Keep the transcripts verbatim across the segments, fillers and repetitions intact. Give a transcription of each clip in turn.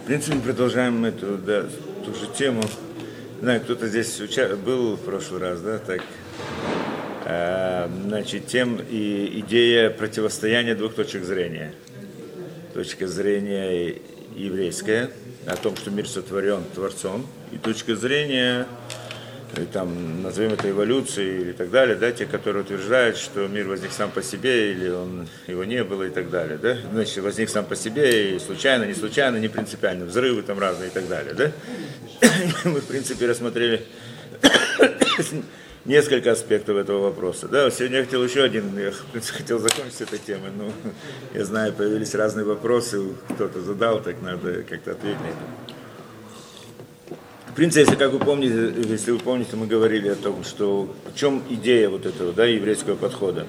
В принципе, мы продолжаем эту, да, ту же тему. Знаю, кто-то здесь уча... был в прошлый раз, да, так. А, значит, тем и идея противостояния двух точек зрения. Точка зрения еврейская, о том, что мир сотворен Творцом, и точка зрения, и там, назовем это эволюцией или так далее, да, те, которые утверждают, что мир возник сам по себе, или он, его не было и так далее, да, значит, возник сам по себе, и случайно, не случайно, не принципиально, взрывы там разные и так далее, да. Мы, в принципе, рассмотрели несколько аспектов этого вопроса, да. Сегодня я хотел еще один, я, в принципе, хотел закончить этой темой, но я знаю, появились разные вопросы, кто-то задал, так надо как-то ответить на это. В принципе, если, как вы помните, если вы помните, мы говорили о том, что в чем идея вот этого, да, еврейского подхода,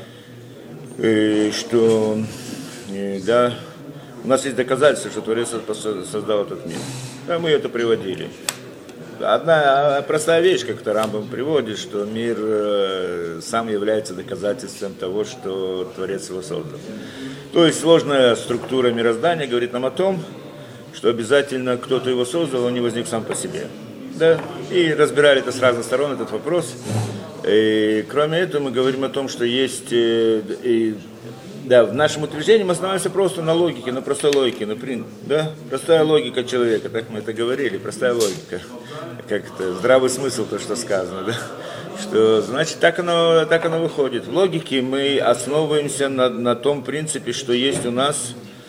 и что, и, да, у нас есть доказательства, что Творец создал этот мир, да, мы это приводили. Одна простая вещь, как-то Рамбам приводит, что мир э, сам является доказательством того, что Творец его создал. То есть сложная структура мироздания говорит нам о том, что обязательно кто-то его создал, он не возник сам по себе. Да? И разбирали это с разных сторон, этот вопрос. И, кроме этого, мы говорим о том, что есть... И, и, да, в нашем утверждении мы основываемся просто на логике, на простой логике, на прин, да? Простая логика человека, так мы это говорили, простая логика. Как это, здравый смысл, то, что сказано, да? Что, значит, так оно, так оно выходит. В логике мы основываемся на, на том принципе, что есть у нас...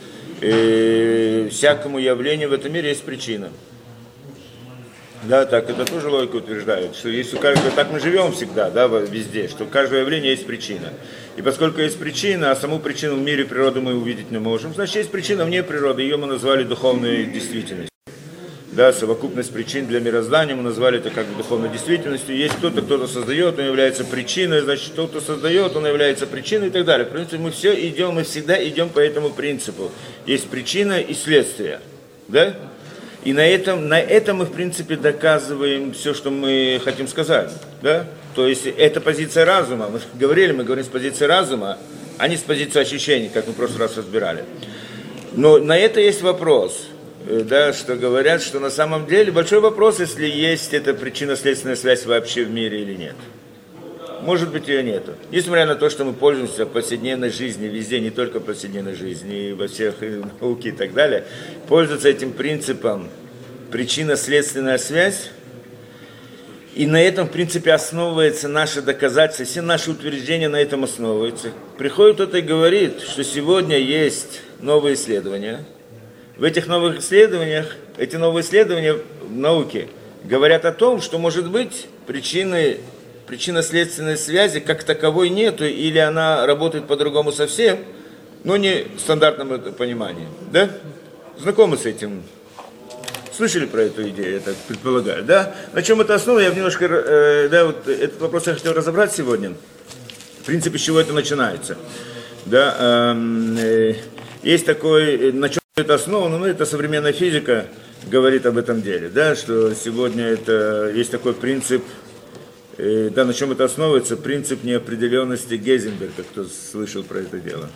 И всякому явлению в этом мире есть причина. Да, так, это тоже логика утверждает, что есть у каждого, так мы живем всегда, да, везде, что у каждого явления есть причина. И поскольку есть причина, а саму причину в мире природы мы увидеть не можем, значит, есть причина вне природы, ее мы назвали духовной действительностью. Да, совокупность причин для мироздания, мы назвали это как бы духовной действительностью. Есть кто-то, кто-то создает, он является причиной, значит, кто-то создает, он является причиной и так далее. В принципе, мы все идем, мы всегда идем по этому принципу. Есть причина и следствие, да? И на этом, на этом мы, в принципе, доказываем все, что мы хотим сказать, да? То есть, это позиция разума. Мы говорили, мы говорим с позиции разума, а не с позиции ощущений, как мы в прошлый раз разбирали. Но на это есть вопрос. Да, что говорят, что на самом деле большой вопрос, если есть эта причинно-следственная связь вообще в мире или нет. Может быть, ее нету. Несмотря на то, что мы пользуемся в повседневной жизни, везде, не только в повседневной жизни, и во всех науке и так далее, пользуются этим принципом причинно-следственная связь, и на этом, в принципе, основывается наше доказательство, все наши утверждения на этом основываются. Приходит кто-то и говорит, что сегодня есть новые исследования. В этих новых исследованиях, эти новые исследования в науке говорят о том, что, может быть, причины, причинно-следственной связи как таковой нету, или она работает по-другому совсем, но не в стандартном понимании. Да? Знакомы с этим? Слышали про эту идею, я так предполагаю, да? На чем это основа? Я немножко, э, да, вот этот вопрос я хотел разобрать сегодня. В принципе, с чего это начинается? Да, э, э, есть такой, на чем это основано, ну, это современная физика говорит об этом деле, да, что сегодня это, есть такой принцип, э, да, на чем это основывается, принцип неопределенности Гейзенберга, кто слышал про это дело.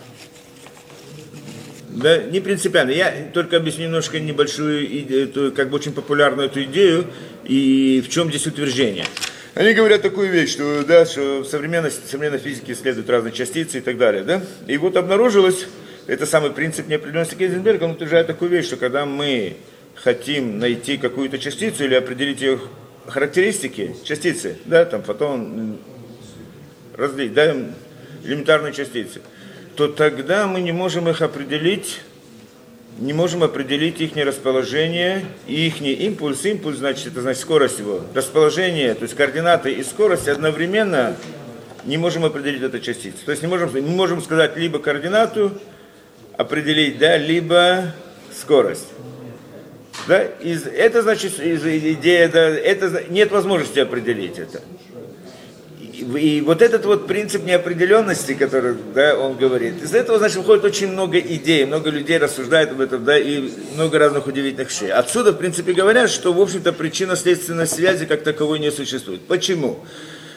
Да, не принципиально, я только объясню немножко небольшую, эту, как бы очень популярную эту идею, и в чем здесь утверждение. Они говорят такую вещь, что, да, что в современной, в современной физике исследуют разные частицы и так далее, да, и вот обнаружилось, это самый принцип неопределенности Гейзенберга, он утверждает такую вещь, что когда мы хотим найти какую-то частицу или определить ее характеристики, частицы, да, там фотон, разлить, да, элементарные частицы, то тогда мы не можем их определить, не можем определить их расположение и их импульс. Импульс, значит, это значит скорость его. Расположение, то есть координаты и скорость одновременно не можем определить эту частицу. То есть не можем, не можем сказать либо координату, определить, да, либо скорость. Да? Из, это значит, из, идея, да, это, нет возможности определить это. И, и вот этот вот принцип неопределенности, который, да, он говорит, из этого, значит, выходит очень много идей, много людей рассуждают об этом, да, и много разных удивительных вещей. Отсюда, в принципе, говорят, что, в общем-то, причинно-следственной связи как таковой не существует. Почему?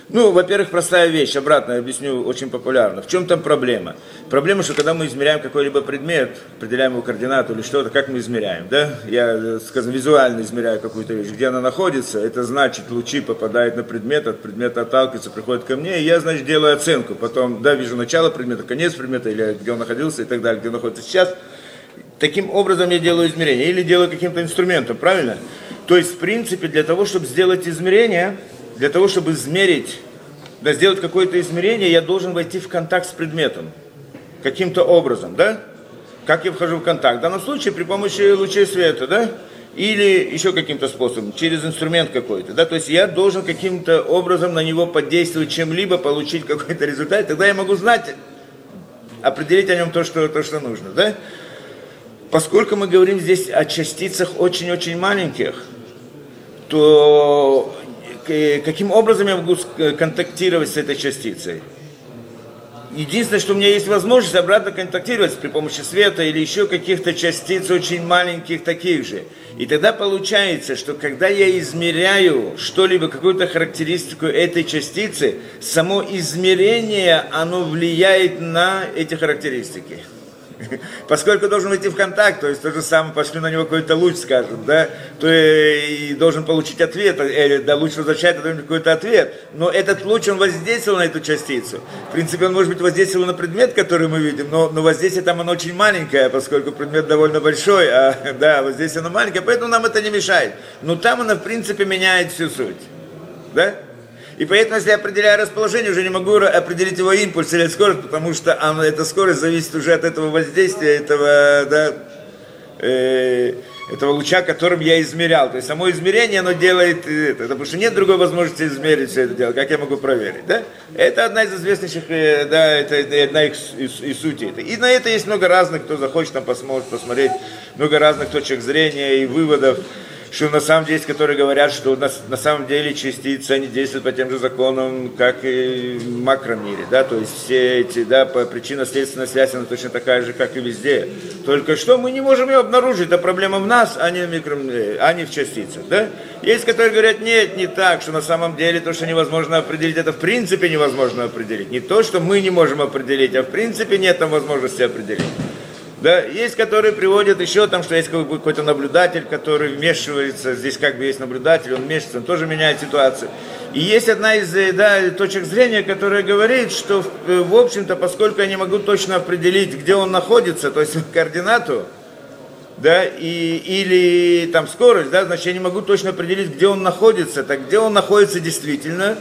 Ну, во-первых, простая вещь, обратно объясню, очень популярно. В чем там проблема? Проблема, что когда мы измеряем какой-либо предмет, определяем его координату или что-то, как мы измеряем, да? Я, скажем, визуально измеряю какую-то вещь, где она находится, это значит, лучи попадают на предмет, от предмета отталкиваются, приходят ко мне, и я, значит, делаю оценку. Потом, да, вижу начало предмета, конец предмета, или где он находился и так далее, где он находится сейчас. Таким образом я делаю измерение, или делаю каким-то инструментом, правильно? То есть, в принципе, для того, чтобы сделать измерение, для того, чтобы измерить, да, сделать какое-то измерение, я должен войти в контакт с предметом. Каким-то образом, да? Как я вхожу в контакт? В данном случае при помощи лучей света, да? Или еще каким-то способом, через инструмент какой-то, да? То есть я должен каким-то образом на него подействовать чем-либо, получить какой-то результат, тогда я могу знать, определить о нем то, что, то, что нужно, да? Поскольку мы говорим здесь о частицах очень-очень маленьких, то каким образом я могу контактировать с этой частицей? Единственное, что у меня есть возможность обратно контактировать при помощи света или еще каких-то частиц очень маленьких таких же. И тогда получается, что когда я измеряю что-либо, какую-то характеристику этой частицы, само измерение, оно влияет на эти характеристики. Поскольку должен войти в контакт, то есть то же самое, пошлю на него какой-то луч, скажем, да, то и должен получить ответ, или да, луч возвращает какой-то ответ, но этот луч, он воздействовал на эту частицу. В принципе, он, может быть, воздействовал на предмет, который мы видим, но, но воздействие там оно очень маленькое, поскольку предмет довольно большой, а да, воздействие оно маленькое, поэтому нам это не мешает. Но там оно, в принципе, меняет всю суть, да? И поэтому, если я определяю расположение, уже не могу определить его импульс или скорость, потому что оно, эта скорость зависит уже от этого воздействия, этого, да, э, этого луча, которым я измерял. То есть само измерение, оно делает это, потому что нет другой возможности измерить все это дело. Как я могу проверить, да? Это одна из известнейших, да, это, это одна из, из, из сути. И на это есть много разных, кто захочет там посмотреть, посмотреть, много разных точек зрения и выводов. Что на самом деле есть, которые говорят, что на, на самом деле частицы, они действуют по тем же законам, как и в макромире, да, то есть все эти, да, по причинно-следственная связь, она точно такая же, как и везде. Только что мы не можем ее обнаружить, это проблема в нас, а не в, микромире, а не в частицах, да. Есть, которые говорят, нет, не так, что на самом деле то, что невозможно определить, это в принципе невозможно определить. Не то, что мы не можем определить, а в принципе нет там возможности определить. Да, есть, которые приводят еще там, что есть какой-то наблюдатель, который вмешивается, здесь как бы есть наблюдатель, он вмешивается, он тоже меняет ситуацию. И есть одна из, да, точек зрения, которая говорит, что в общем-то, поскольку я не могу точно определить, где он находится, то есть координату, да, и, или там скорость, да, значит, я не могу точно определить, где он находится, так где он находится действительно.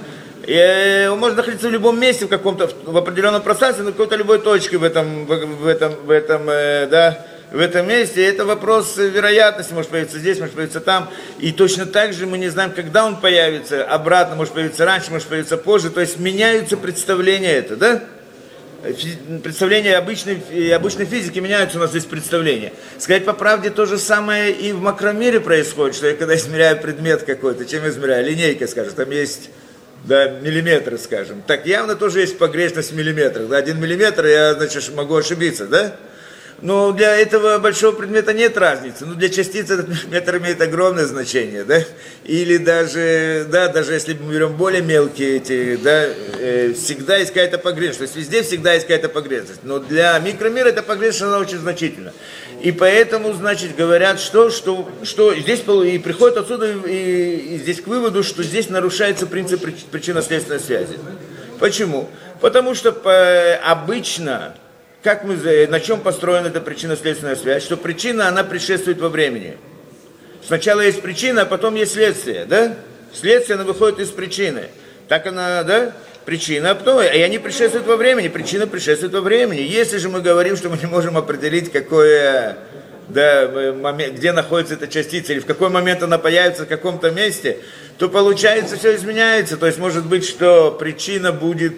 И он может находиться в любом месте, в каком-то, в определенном пространстве, на какой-то любой точке в этом, в этом, в этом, э, да, в этом месте. И это вопрос вероятности, может появиться здесь, может появиться там. И точно так же мы не знаем, когда он появится, обратно, может появиться раньше, может появиться позже. То есть меняются представления это, да? Представления обычной, обычной физики меняются, у нас здесь представления. Сказать по правде, то же самое и в макромире происходит, что я когда измеряю предмет какой-то, чем я измеряю? Линейка, скажем, там есть... Да, миллиметры, скажем. Так явно тоже есть погрешность в миллиметрах. Да, один миллиметр, я, значит, могу ошибиться, да? Но для этого большого предмета нет разницы. Ну, для частицы этот миллиметр имеет огромное значение, да? Или даже, да, даже если мы берем более мелкие эти, да, э, всегда есть какая-то погрешность. То есть везде всегда есть какая-то погрешность. Но для микромира эта погрешность, она очень значительна. И поэтому, значит, говорят, что, что, что здесь и приходят отсюда и, и здесь к выводу, что здесь нарушается принцип причинно-следственной связи. Почему? Потому что по, обычно, как мы, на чем построена эта причинно-следственная связь, что причина, она предшествует во времени. Сначала есть причина, а потом есть следствие, да? Следствие, оно выходит из причины. Так она, да? Причина, а потом, и они предшествуют во времени, причина предшествует во времени. Если же мы говорим, что мы не можем определить, какое, да, момент, где находится эта частица, или в какой момент она появится в каком-то месте, то получается, все изменяется. То есть может быть, что причина будет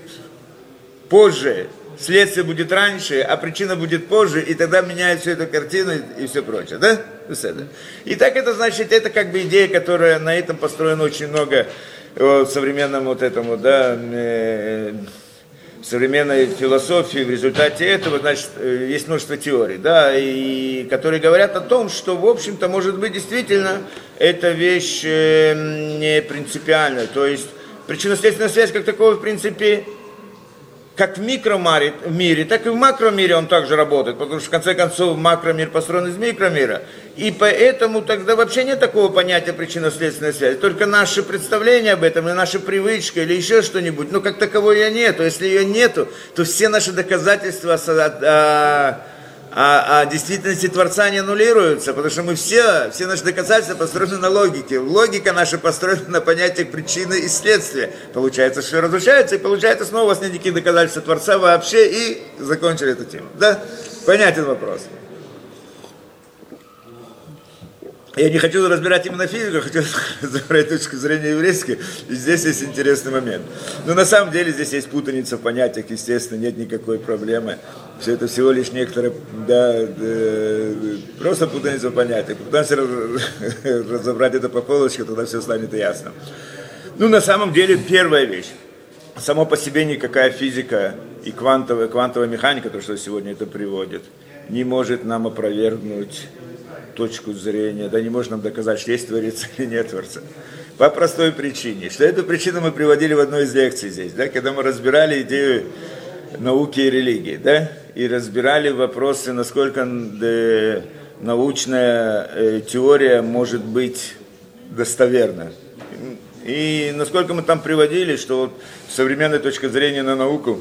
позже, следствие будет раньше, а причина будет позже, и тогда меняет всю эту картину и, и все прочее, да? И так это значит, это как бы идея, которая на этом построена очень много. В современном вот этому, да, э, современной философии, в результате этого, значит, есть множество теорий, да, и которые говорят о том, что, в общем-то, может быть, действительно, эта вещь э, не принципиальная, то есть причинно-следственная связь как такого, в принципе, как в микромире, так и в макромире он также работает, потому что в конце концов макромир построен из микромира. И поэтому тогда вообще нет такого понятия причинно-следственной связи. Только наши представления об этом, или наша привычка, или еще что-нибудь. Но как таковой ее нету. Если ее нету, то все наши доказательства о, о, о действительности Творца не аннулируются. Потому что мы все, все наши доказательства построены на логике. Логика наша построена на понятиях причины и следствия. Получается, что разрушается, и получается снова у вас нет никаких доказательств Творца вообще. И закончили эту тему. Да? Понятен вопрос. Я не хочу разбирать именно физику, хочу забрать точку зрения еврейской, и здесь есть интересный момент. Но на самом деле здесь есть путаница в понятиях, естественно, нет никакой проблемы. Все это всего лишь некоторые, да, да, просто путаница в понятиях. Пытаемся разобрать это по полочке, тогда все станет ясно. Ну, на самом деле, первая вещь. Само по себе никакая физика и квантовая, квантовая механика, то, что сегодня это приводит, не может нам опровергнуть точку зрения, да не может нам доказать, что есть Творец или нет Творца. По простой причине, что эту причину мы приводили в одной из лекций здесь, да, когда мы разбирали идею науки и религии, да, и разбирали вопросы, насколько да, научная э, теория может быть достоверна. И насколько мы там приводили, что вот современная точка зрения на науку,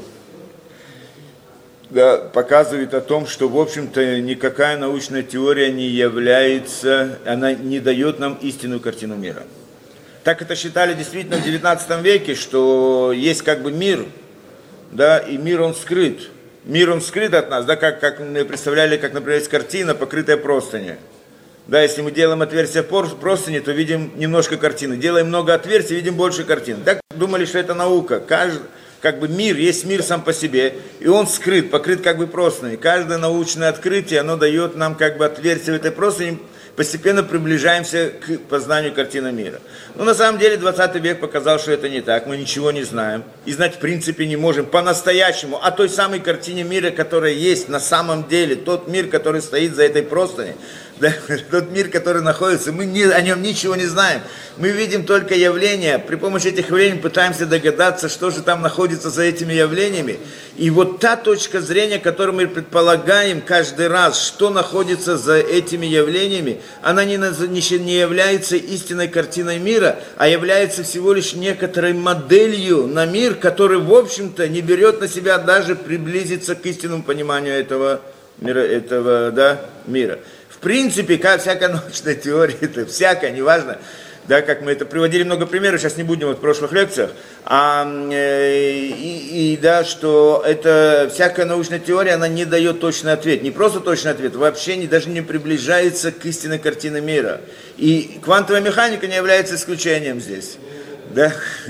да, показывает о том, что, в общем-то, никакая научная теория не является, она не дает нам истинную картину мира. Так это считали действительно в девятнадцатом веке, что есть как бы мир, да, и мир он скрыт. Мир он скрыт от нас, да, как, как мы представляли, как, например, есть картина, покрытая простыней. Да, если мы делаем отверстие в простыни, то видим немножко картины. Делаем много отверстий, видим больше картин. Так думали, что это наука. Каждый как бы мир, есть мир сам по себе, и он скрыт, покрыт как бы простыней. Каждое научное открытие, оно дает нам как бы отверстие в этой простыни, постепенно приближаемся к познанию картины мира. Но на самом деле двадцатый век показал, что это не так, мы ничего не знаем, и знать в принципе не можем по-настоящему о той самой картине мира, которая есть на самом деле, тот мир, который стоит за этой простыней. Да, тот мир, который находится, мы не, о нем ничего не знаем. Мы видим только явления, при помощи этих явлений пытаемся догадаться, что же там находится за этими явлениями. И вот та точка зрения, которую мы предполагаем каждый раз, что находится за этими явлениями, она не, не является истинной картиной мира, а является всего лишь некоторой моделью на мир, который, в общем-то, не берет на себя даже приблизиться к истинному пониманию этого мира, этого, да, мира. В принципе, как всякая научная теория, это всякая, неважно, да, как мы это приводили много примеров, сейчас не будем вот в прошлых лекциях, а, э, и, и да, что это всякая научная теория, она не дает точный ответ, не просто точный ответ, вообще не, даже не приближается к истинной картине мира. И квантовая механика не является исключением здесь. Да?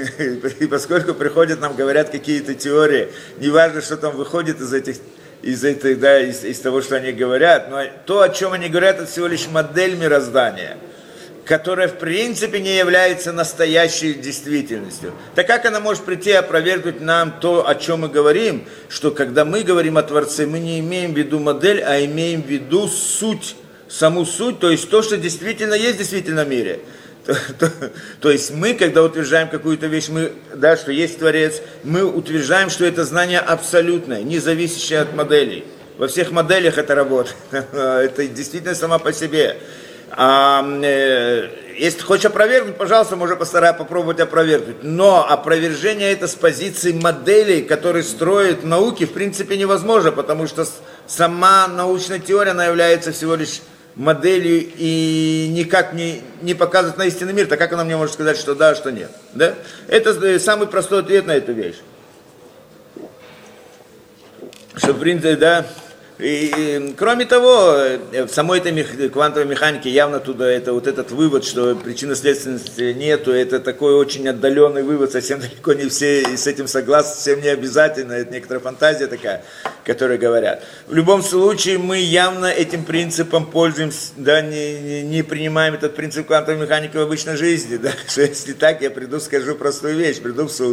И поскольку приходят, нам говорят какие-то теории, неважно, что там выходит из этих из этой, да, из, из того, что они говорят, но то, о чем они говорят, это всего лишь модель мироздания, которая в принципе не является настоящей действительностью. Так как она может прийти и опровергнуть нам то, о чем мы говорим, что когда мы говорим о Творце, мы не имеем в виду модель, а имеем в виду суть, саму суть, то есть то, что действительно есть в действительном мире. То, то, то есть мы, когда утверждаем какую-то вещь, мы, да, что есть Творец, мы утверждаем, что это знание абсолютное, не зависящее от моделей. Во всех моделях это работает. Это действительно сама по себе. А, э, если хочешь опровергнуть, пожалуйста, можно постараться попробовать опровергнуть. Но опровержение это с позиции моделей, которые строят науки, в принципе невозможно, потому что сама научная теория, она является всего лишь моделью и никак не, не показывает на истинный мир, так как она мне может сказать, что да, что нет. Да? Это самый простой ответ на эту вещь. Что в принципе, да. И, и, кроме того, в самой этой мех... квантовой механике явно туда это вот этот вывод, что причинно-следственности нету, это такой очень отдаленный вывод, совсем далеко не все с этим согласны, совсем не обязательно, это некоторая фантазия такая, которую говорят. В любом случае мы явно этим принципом пользуемся, да, не, не, не принимаем этот принцип квантовой механики в обычной жизни, да, что если так, я приду, скажу простую вещь, приду в суд.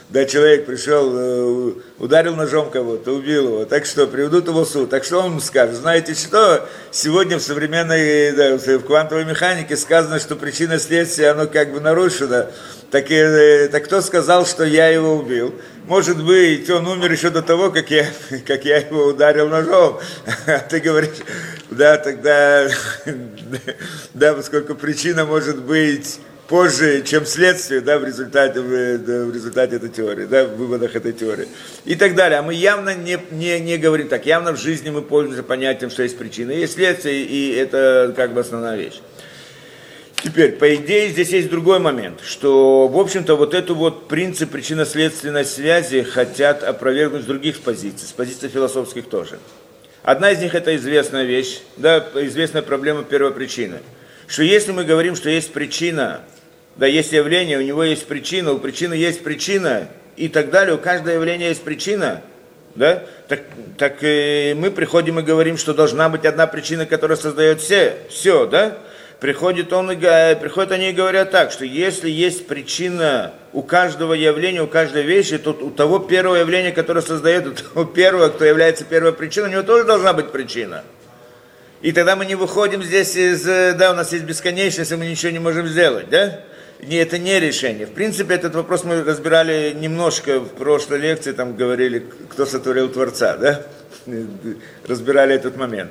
да, человек пришел, ударил ножом кого-то, убил его, так что приведут его в суд, так что он ему скажет, знаете что, сегодня в современной, да, в квантовой механике сказано, что причина следствия, оно как бы нарушено, так, и, так кто сказал, что я его убил? Может быть, он умер еще до того, как я, как я его ударил ножом. А ты говоришь, да, тогда, да, поскольку причина может быть позже, чем следствие, да, в результате, в, да, в результате этой теории, да, в выводах этой теории. И так далее. А мы явно не, не, не говорим так. Явно в жизни мы пользуемся понятием, что есть причина, есть следствие, и это как бы основная вещь. Теперь, по идее, здесь есть другой момент, что, в общем-то, вот эту вот принцип причинно-следственной связи хотят опровергнуть с других позиций, с позиций философских тоже. Одна из них – это известная вещь, да, известная проблема первопричины. Что если мы говорим, что есть причина, да, есть явление, у него есть причина, у причины есть причина и так далее, у каждого явления есть причина, да, так, так э, мы приходим и говорим, что должна быть одна причина, которая создает все, все, да. Приходит он и, приходят они и говорят так, что если есть причина у каждого явления, у каждой вещи, то у того первого явления, которое создает, у того первого, кто является первой причиной, у него тоже должна быть причина. И тогда мы не выходим здесь из, да, у нас есть бесконечность, и мы ничего не можем сделать, да? Не, это не решение. В принципе, этот вопрос мы разбирали немножко в прошлой лекции, там говорили, кто сотворил Творца, да? Разбирали этот момент.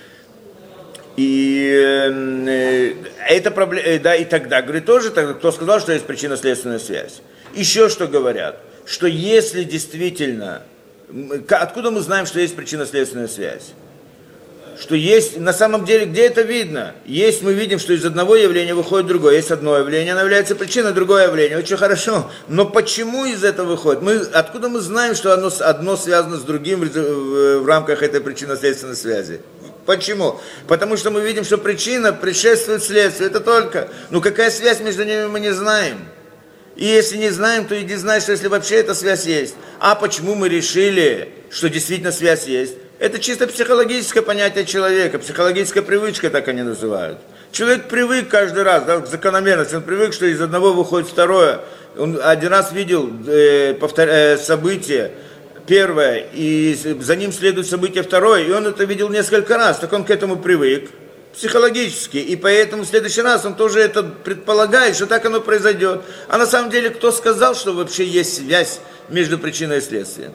И э, это проблема, да, и тогда, говорит, тоже, тогда, кто сказал, что есть причинно-следственная связь. Еще что говорят, что если действительно, откуда мы знаем, что есть причинно-следственная связь? Что есть, на самом деле, где это видно? Есть, мы видим, что из одного явления выходит другое. Есть одно явление, оно является причиной, другое явление. Очень хорошо. Но почему из этого выходит? Мы, откуда мы знаем, что одно, одно связано с другим в, в, в рамках этой причинно-следственной связи? Почему? Потому что мы видим, что причина предшествует следствию. Это только. Ну какая связь между ними, мы не знаем. И если не знаем, то иди знай, что если вообще эта связь есть. А почему мы решили, что действительно связь есть? Это чисто психологическое понятие человека, психологическая привычка, так они называют. Человек привык каждый раз, да, к закономерности, он привык, что из одного выходит второе. Он один раз видел э, повтор... э, событие первое, и за ним следует событие второе, и он это видел несколько раз, так он к этому привык, психологически, и поэтому в следующий раз он тоже это предполагает, что так оно произойдет. А на самом деле, кто сказал, что вообще есть связь между причиной и следствием?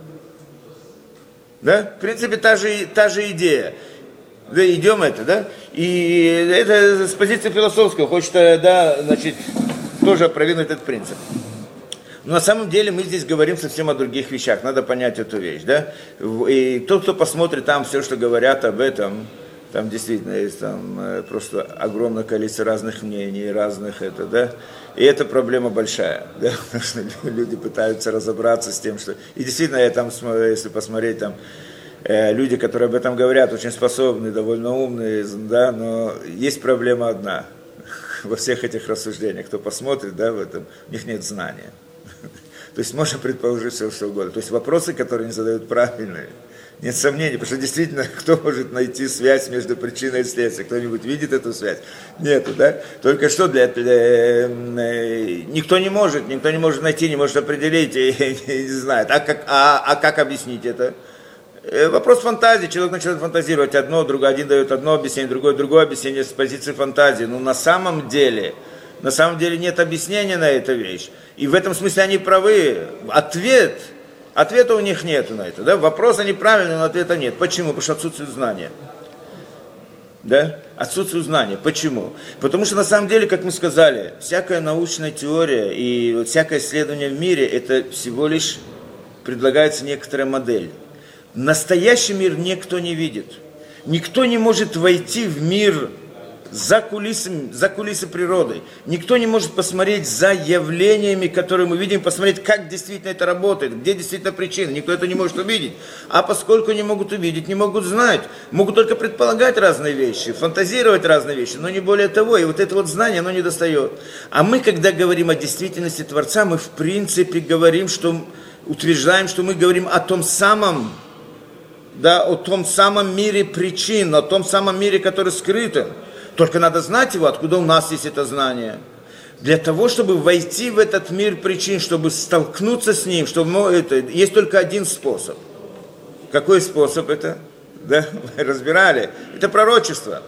Да? В принципе, та же, та же идея. Да, идем это, да? И это с позиции философского, хочет, да, значит, тоже опровергнуть этот принцип. Но на самом деле мы здесь говорим совсем о других вещах, надо понять эту вещь, да? И тот, кто посмотрит там все, что говорят об этом, там действительно есть там просто огромное количество разных мнений, разных это, да? И это проблема большая, да? Потому что люди пытаются разобраться с тем, что... И действительно, я там, если посмотреть, там, э, люди, которые об этом говорят, очень способные, довольно умные, да? Но есть проблема одна во всех этих рассуждениях. Кто посмотрит, да, в этом, у них нет знания. То есть можно предположить все, что угодно. То есть вопросы, которые они задают, правильные. Нет сомнений, потому что действительно, кто может найти связь между причиной и следствием? Кто-нибудь видит эту связь? Нету, да? Только что для, для, никто не может, никто не может найти, не может определить, и, и не знает. А как, а, а как объяснить это? Вопрос фантазии. Человек начинает фантазировать одно, другой, один дает одно объяснение, другое, другое объяснение с позиции фантазии. Но на самом деле, на самом деле нет объяснения на эту вещь. И в этом смысле они правы. Ответ... Ответа у них нет на это, да? Вопрос они правильные, но ответа нет. Почему? Потому что отсутствует знания. Да? Отсутствует знания. Почему? Потому что на самом деле, как мы сказали, всякая научная теория и всякое исследование в мире, это всего лишь предлагается некоторая модель. Настоящий мир никто не видит. Никто не может войти в мир за кулисами, за кулисы природы. Никто не может посмотреть за явлениями, которые мы видим, посмотреть, как действительно это работает, где действительно причина. Никто это не может увидеть. А поскольку не могут увидеть, не могут знать, могут только предполагать разные вещи, фантазировать разные вещи, но не более того. И вот это вот знание, оно не достает. А мы, когда говорим о действительности Творца, мы в принципе говорим, что утверждаем, что мы говорим о том самом, да, о том самом мире причин, о том самом мире, который скрыт. Только надо знать его, откуда у нас есть это знание. Для того, чтобы войти в этот мир причин, чтобы столкнуться с ним, чтобы, ну, это, есть только один способ. Какой способ это? Да, мы разбирали. Это пророчество.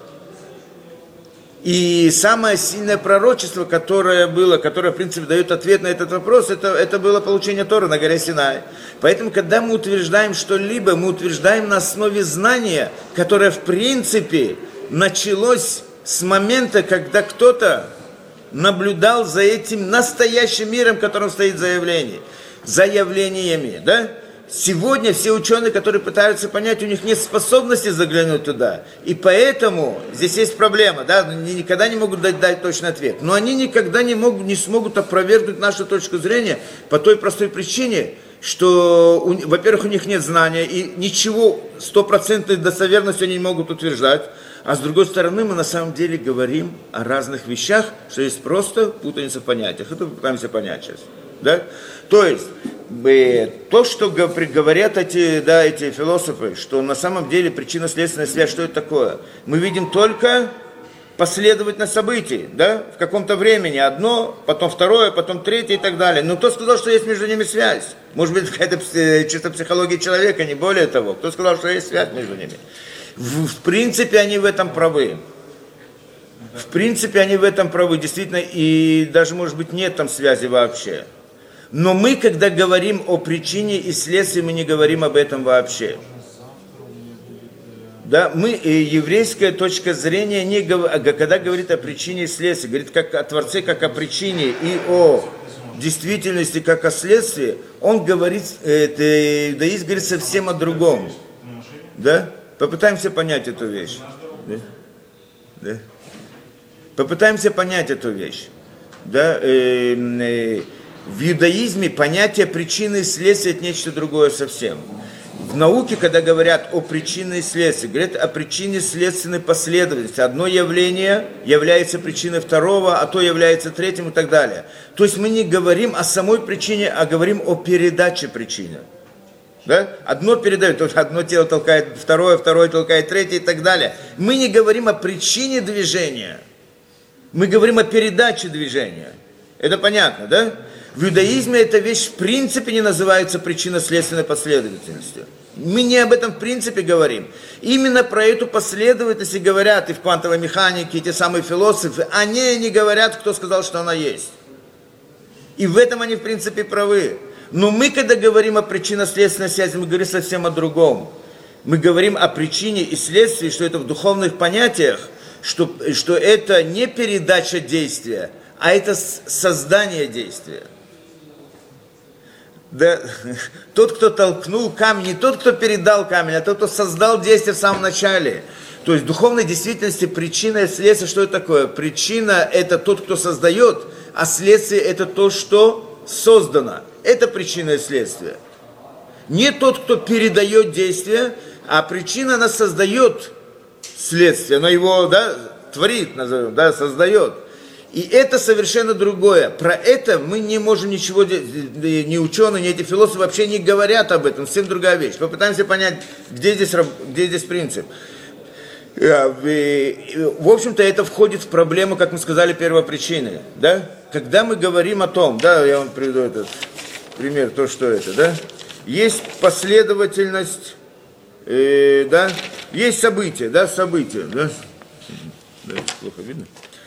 И самое сильное пророчество, которое было, которое, в принципе, дает ответ на этот вопрос, это, это было получение Торы на горе Синай. Поэтому, когда мы утверждаем что-либо, мы утверждаем на основе знания, которое, в принципе, началось с момента, когда кто-то наблюдал за этим настоящим миром, которым стоит заявление, заявлениями, да? Сегодня все ученые, которые пытаются понять, у них нет способности заглянуть туда. И поэтому здесь есть проблема, да, они никогда не могут дать, дать точный ответ. Но они никогда не, могут, не смогут опровергнуть нашу точку зрения по той простой причине, что, у, во-первых, у них нет знания, и ничего стопроцентной достоверностью они не могут утверждать. А с другой стороны, мы на самом деле говорим о разных вещах, что есть просто путаница в понятиях. Это мы пытаемся понять сейчас. Да? То есть, то, что говорят эти, да, эти философы, что на самом деле причинно-следственная связь, что это такое? Мы видим только последовательность событий, да, в каком-то времени. Одно, потом второе, потом третье и так далее. Но кто сказал, что есть между ними связь? Может быть, какая-то чисто психология человека, не более того. Кто сказал, что есть связь между ними? В, в принципе, они в этом правы. В принципе, они в этом правы, действительно, и даже, может быть, нет там связи вообще. Но мы, когда говорим о причине и следствии, мы не говорим об этом вообще. Да, мы, еврейская точка зрения, не, когда говорит о причине и следствии, говорит как о Творце, как о причине и о действительности, как о следствии, он говорит, это, иудаизм говорит совсем о другом. Да? Попытаемся понять эту вещь. Да? Да? Попытаемся понять эту вещь. Да? Э, э, в иудаизме понятие причины и следствия – это нечто другое совсем. В науке, когда говорят о причине и следствии, говорят о причине следственной последовательности. Одно явление является причиной второго, а то является третьим и так далее. То есть мы не говорим о самой причине, а говорим о передаче причины. Да? Одно передает, одно тело толкает второе, второе толкает третье и так далее. Мы не говорим о причине движения, мы говорим о передаче движения. Это понятно, да? В иудаизме эта вещь в принципе не называется причинно-следственной последовательностью. Мы не об этом в принципе говорим. Именно про эту последовательность и говорят и в квантовой механике, и те самые философы. Они не говорят, кто сказал, что она есть. И в этом они в принципе правы. Но мы, когда говорим о причинно-следственной связи, мы говорим совсем о другом. Мы говорим о причине и следствии, что это в духовных понятиях, что, что это не передача действия, а это создание действия. Да, тот, кто толкнул камень, не тот, кто передал камень, а тот, кто создал действие в самом начале. То есть в духовной действительности причина и следствие, что это такое? Причина – это тот, кто создает, а следствие – это то, что создано. Это причина и следствие. Не тот, кто передает действие, а причина, она создает следствие, она его, да, творит, назовем, да, создает. И это совершенно другое. Про это мы не можем ничего, ни ученые, ни эти философы вообще не говорят об этом. Совсем другая вещь. Попытаемся понять, где здесь, где здесь принцип. В общем-то, это входит в проблему, как мы сказали, первопричины. Да? Когда мы говорим о том, да, я вам приведу этот пример, то, что это, да, есть последовательность, э, да, есть события, да, события, да, да, плохо видно.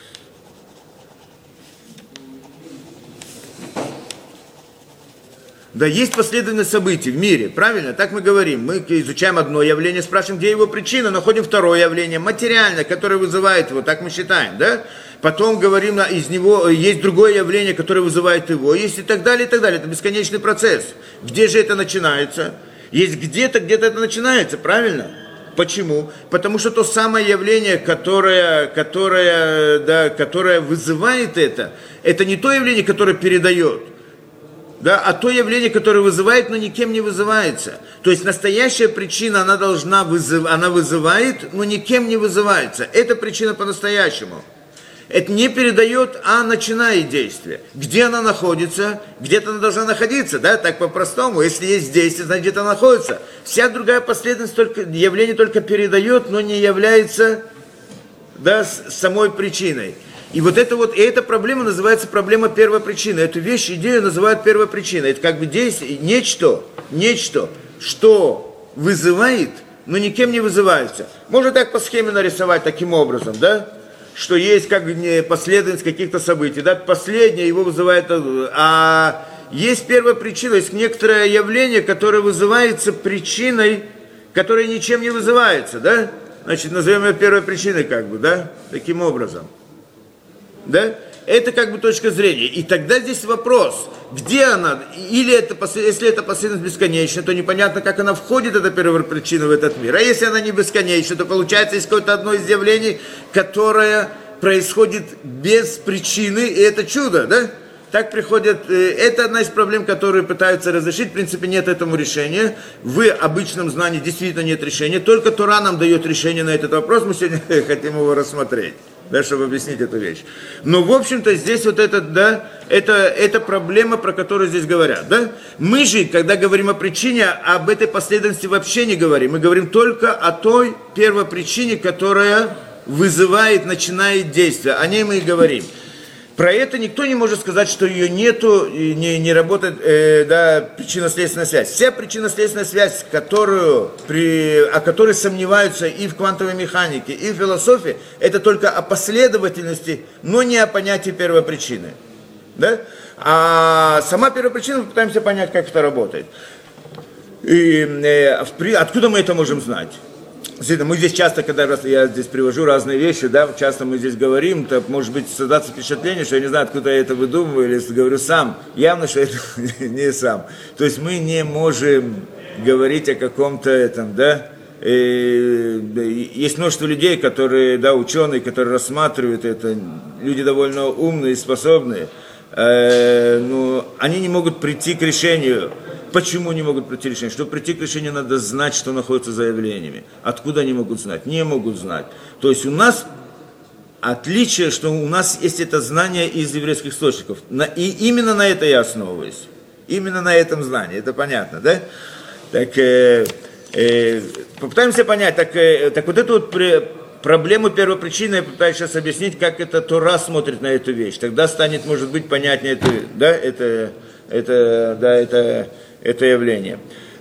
Да, есть последовательность событий в мире, правильно? Так мы говорим. Мы изучаем одно явление, спрашиваем, где его причина, находим второе явление, материальное, которое вызывает его, так мы считаем, да? Потом говорим, из него есть другое явление, которое вызывает его, есть и так далее, и так далее. Это бесконечный процесс. Где же это начинается? Есть где-то, где-то это начинается, правильно? Почему? Потому что то самое явление, которое, которое, да, которое вызывает это, это не то явление, которое передает. Да, а то явление, которое вызывает, но никем не вызывается. То есть настоящая причина, она должна вызыв... она вызывает, но никем не вызывается. Это причина по-настоящему. Это не передает, а начинает действие. Где она находится? Где-то она должна находиться, да, так по-простому. Если есть действие, значит где-то она находится. Вся другая последовательность только, явление только передает, но не является, да, самой причиной. И вот это вот, и эта проблема называется проблема первопричины. Эту вещь, идею называют первопричиной. Это как бы действие, нечто, нечто, что вызывает, но никем не вызывается. Можно так по схеме нарисовать таким образом, да? Что есть как бы последовательность каких-то событий, да? Последнее его вызывает, а есть первопричина, есть некоторое явление, которое вызывается причиной, которая ничем не вызывается, да? Значит, назовем ее первой причиной, как бы, да? Таким образом. Да? Это как бы точка зрения. И тогда здесь вопрос, где она? Или это, если это последовательность бесконечна, то непонятно, как она входит, эта первопричина, в этот мир. А если она не бесконечна, то получается, есть какое-то одно из явлений, которое происходит без причины, и это чудо, да? Так приходят, это одна из проблем, которые пытаются разрешить, в принципе нет этому решения, в обычном знании действительно нет решения, только Тора нам дает решение на этот вопрос, мы сегодня хотим его рассмотреть, да, чтобы объяснить эту вещь. Но в общем-то здесь вот это, да, это, это проблема, про которую здесь говорят, да. Мы же, когда говорим о причине, об этой последовательности вообще не говорим, мы говорим только о той первопричине, которая вызывает, начинает действие, о ней мы и говорим. Про это никто не может сказать, что ее нету, и не, не работает э, да, причинно-следственная связь. Вся причинно-следственная связь, которую, при, о которой сомневаются и в квантовой механике, и в философии, это только о последовательности, но не о понятии первопричины. Да? А сама первопричина, мы пытаемся понять, как это работает. И, э, в, откуда мы это можем знать? Мы здесь часто, когда я здесь привожу разные вещи, да, часто мы здесь говорим, то может быть создаться впечатление, что я не знаю, откуда я это выдумываю, или говорю сам. Явно, что это не сам. То есть мы не можем говорить о каком-то этом, да. И есть множество людей, которые, да, ученые, которые рассматривают это, люди довольно умные и способные, но они не могут прийти к решению. Почему не могут прийти к решению? Чтобы прийти к решению, надо знать, что находится за явлениями. Откуда они могут знать? Не могут знать. То есть у нас отличие, что у нас есть это знание из еврейских источников. И именно на это я основываюсь. Именно на этом знании. Это понятно, да? Так, э, э, попытаемся понять. Так, э, так вот эту вот при, проблему первопричины я пытаюсь сейчас объяснить, как это Тора смотрит на эту вещь. Тогда станет, может быть, понятнее это, да, это, это, да, это... это явление.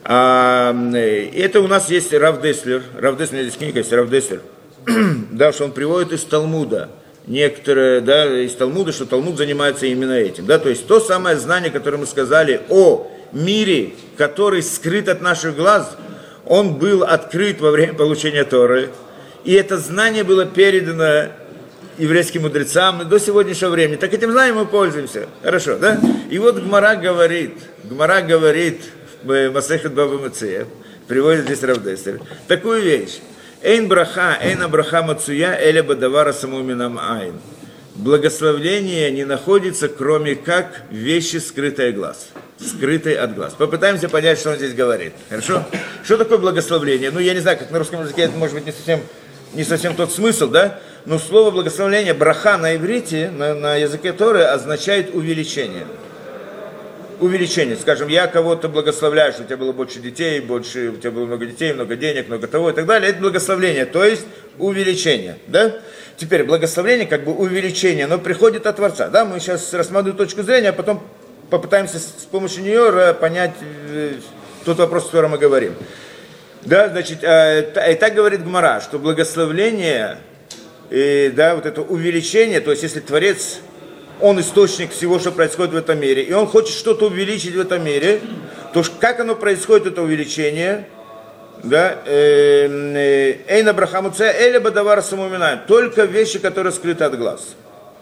А, это у нас есть Рав Деслер. Рав Деслер, здесь книга есть, Рав Деслер. Да, что он приводит из Талмуда. Некоторые, да, из Талмуда, что Талмуд занимается именно этим. Да, то есть то самое знание, которое мы сказали о мире, который скрыт от наших глаз, он был открыт во время получения Торы. И это знание было передано еврейским мудрецам до сегодняшнего времени. Так этим знанием мы пользуемся. Хорошо, да? И вот Гмара говорит, Гмара говорит в Масехет Бава Меция, приводит здесь Рав Деслер, такую вещь. Эйн браха, эйн браха мацуя, эля бадавара самуминам айн. Благословление не находится, кроме как вещи, скрытые глаз. Скрытые от глаз. Попытаемся понять, что он здесь говорит. Хорошо? Что такое благословление? Ну, я не знаю, как на русском языке это может быть не совсем, не совсем тот смысл, да? Но слово благословление, браха на иврите, на, на языке Торы, означает увеличение. Увеличение. Скажем, я кого-то благословляю, что у тебя было больше детей, больше, у тебя было много детей, много денег, много того и так далее. Это благословление, то есть увеличение. Да? Теперь благословление, как бы увеличение, но приходит от Творца. Да? Мы сейчас рассматриваем точку зрения, а потом попытаемся с помощью нее понять тот вопрос, о котором мы говорим. Да, значит, и так говорит Гмара, что благословление, и, да, вот это увеличение, то есть если Творец, он источник всего, что происходит в этом мире, и он хочет что-то увеличить в этом мире, то как оно происходит, это увеличение, да, эйна брахамуция, эля бадавар самуминай, только вещи, которые скрыты от глаз.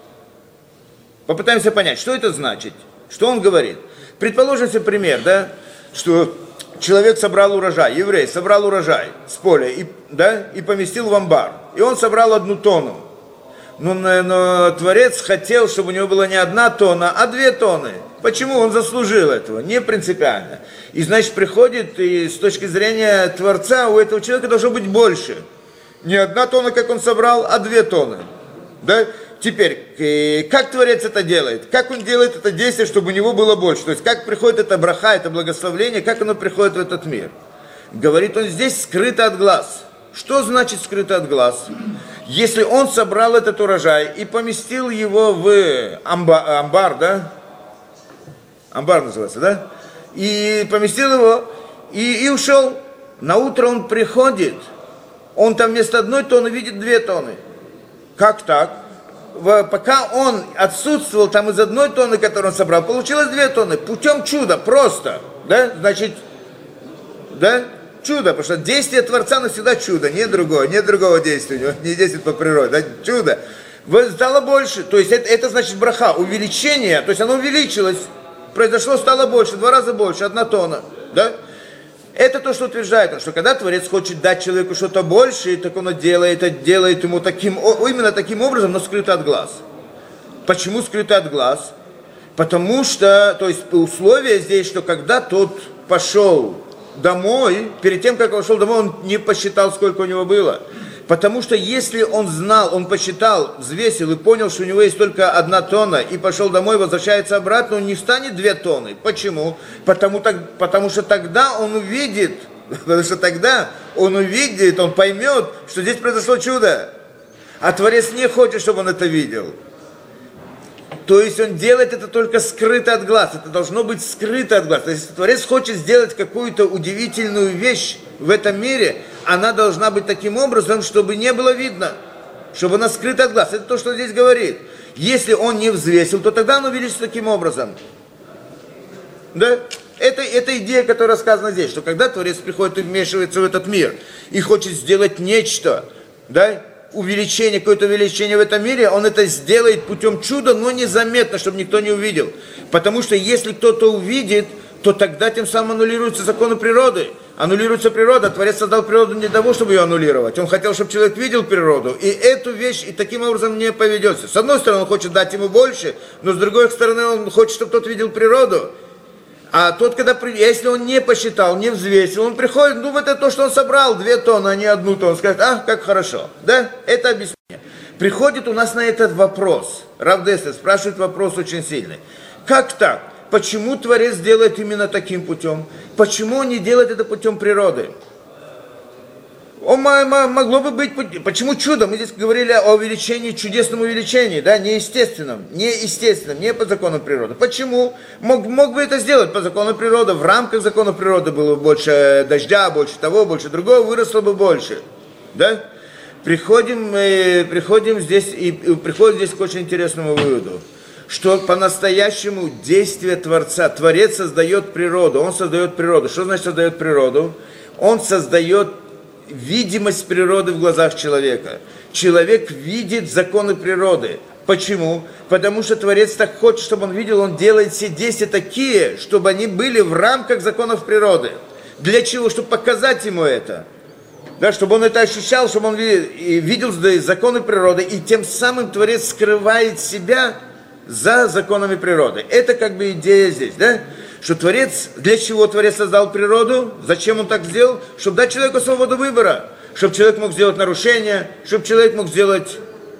Попытаемся понять, что это значит, что он говорит. Предположим себе пример, да, что человек собрал урожай, еврей собрал урожай с поля и, да, и поместил в амбар. И он собрал одну тонну. Но, но Творец хотел, чтобы у него была не одна тонна, а две тонны. Почему? Он заслужил этого, не принципиально. И значит приходит, и с точки зрения Творца у этого человека должно быть больше. Не одна тонна, как он собрал, а две тонны. Да? Теперь, как Творец это делает? Как он делает это действие, чтобы у него было больше? То есть, как приходит это браха, это благословление, как оно приходит в этот мир? Говорит он здесь, скрыто от глаз. Что значит скрыто от глаз? Если он собрал этот урожай и поместил его в амбар, амбар, да? Амбар называется, да? И поместил его, и, и ушел. На утро он приходит, он там вместо одной тонны видит две тонны. Как так? В, пока он отсутствовал там из одной тонны, которую он собрал, получилось две тонны. Путем чуда, просто. Да? Значит, да? Чудо, потому что действие Творца навсегда чудо, нет другого, нет другого действия, у него не действует по природе, да? Чудо. Стало больше, то есть это, это значит браха, увеличение, то есть оно увеличилось, произошло, стало больше, в два раза больше, одна тонна, да? Это то, что утверждает, что когда Творец хочет дать человеку что-то большее, так он делает, это делает ему таким, именно таким образом, но скрыто от глаз. Почему скрыто от глаз? Потому что, то есть условие здесь, что когда тот пошел домой, перед тем, как он шел домой, он не посчитал, сколько у него было. Потому что если он знал, он посчитал, взвесил и понял, что у него есть только одна тонна, и пошел домой, возвращается обратно, он не станет две тонны. Почему? Потому, так, потому что тогда он увидит, потому что тогда он увидит, он поймет, что здесь произошло чудо. А Творец не хочет, чтобы он это видел. То есть он делает это только скрыто от глаз. Это должно быть скрыто от глаз. То есть если Творец хочет сделать какую-то удивительную вещь в этом мире, она должна быть таким образом, чтобы не было видно. Чтобы она скрыта от глаз. Это то, что здесь говорит. Если он не взвесил, то тогда он увеличится таким образом. Да? Это, это идея, которая сказана здесь. Что когда Творец приходит и вмешивается в этот мир и хочет сделать нечто, да, увеличение, какое-то увеличение в этом мире, он это сделает путем чуда, но незаметно, чтобы никто не увидел. Потому что если кто-то увидит, то тогда тем самым аннулируются законы природы. Аннулируется природа. Творец создал природу не для того, чтобы ее аннулировать. Он хотел, чтобы человек видел природу. И эту вещь и таким образом не поведется. С одной стороны, он хочет дать ему больше, но с другой стороны, он хочет, чтобы тот видел природу. А тот, когда, если он не посчитал, не взвесил, он приходит, ну, это то, что он собрал, две тонны, а не одну тонну. Он скажет, а, как хорошо. Да, это объяснение. Приходит у нас на этот вопрос. Рав Деслер спрашивает вопрос очень сильный. Как так? Почему Творец делает именно таким путем? Почему он не делает это путем природы? Он могло бы быть, почему чудо? Мы здесь говорили о увеличении, чудесном увеличении, да, неестественном, неестественном, не по закону природы. Почему? Мог, мог бы это сделать по закону природы, в рамках закона природы было бы больше дождя, больше того, больше другого, выросло бы больше, да? Приходим, э, приходим здесь, и, и приходим здесь к очень интересному выводу, что по-настоящему действие Творца, Творец создает природу, он создает природу. Что значит создает природу? Он создает видимость природы в глазах человека. Человек видит законы природы. Почему? Потому что Творец так хочет, чтобы он видел, он делает все действия такие, чтобы они были в рамках законов природы. Для чего? Чтобы показать ему это. Да, чтобы он это ощущал, чтобы он видел законы природы, и тем самым Творец скрывает себя за законами природы. Это как бы идея здесь, да? Что Творец, для чего Творец создал природу, зачем он так сделал? Чтобы дать человеку свободу выбора, чтобы человек мог сделать нарушения, чтобы человек мог сделать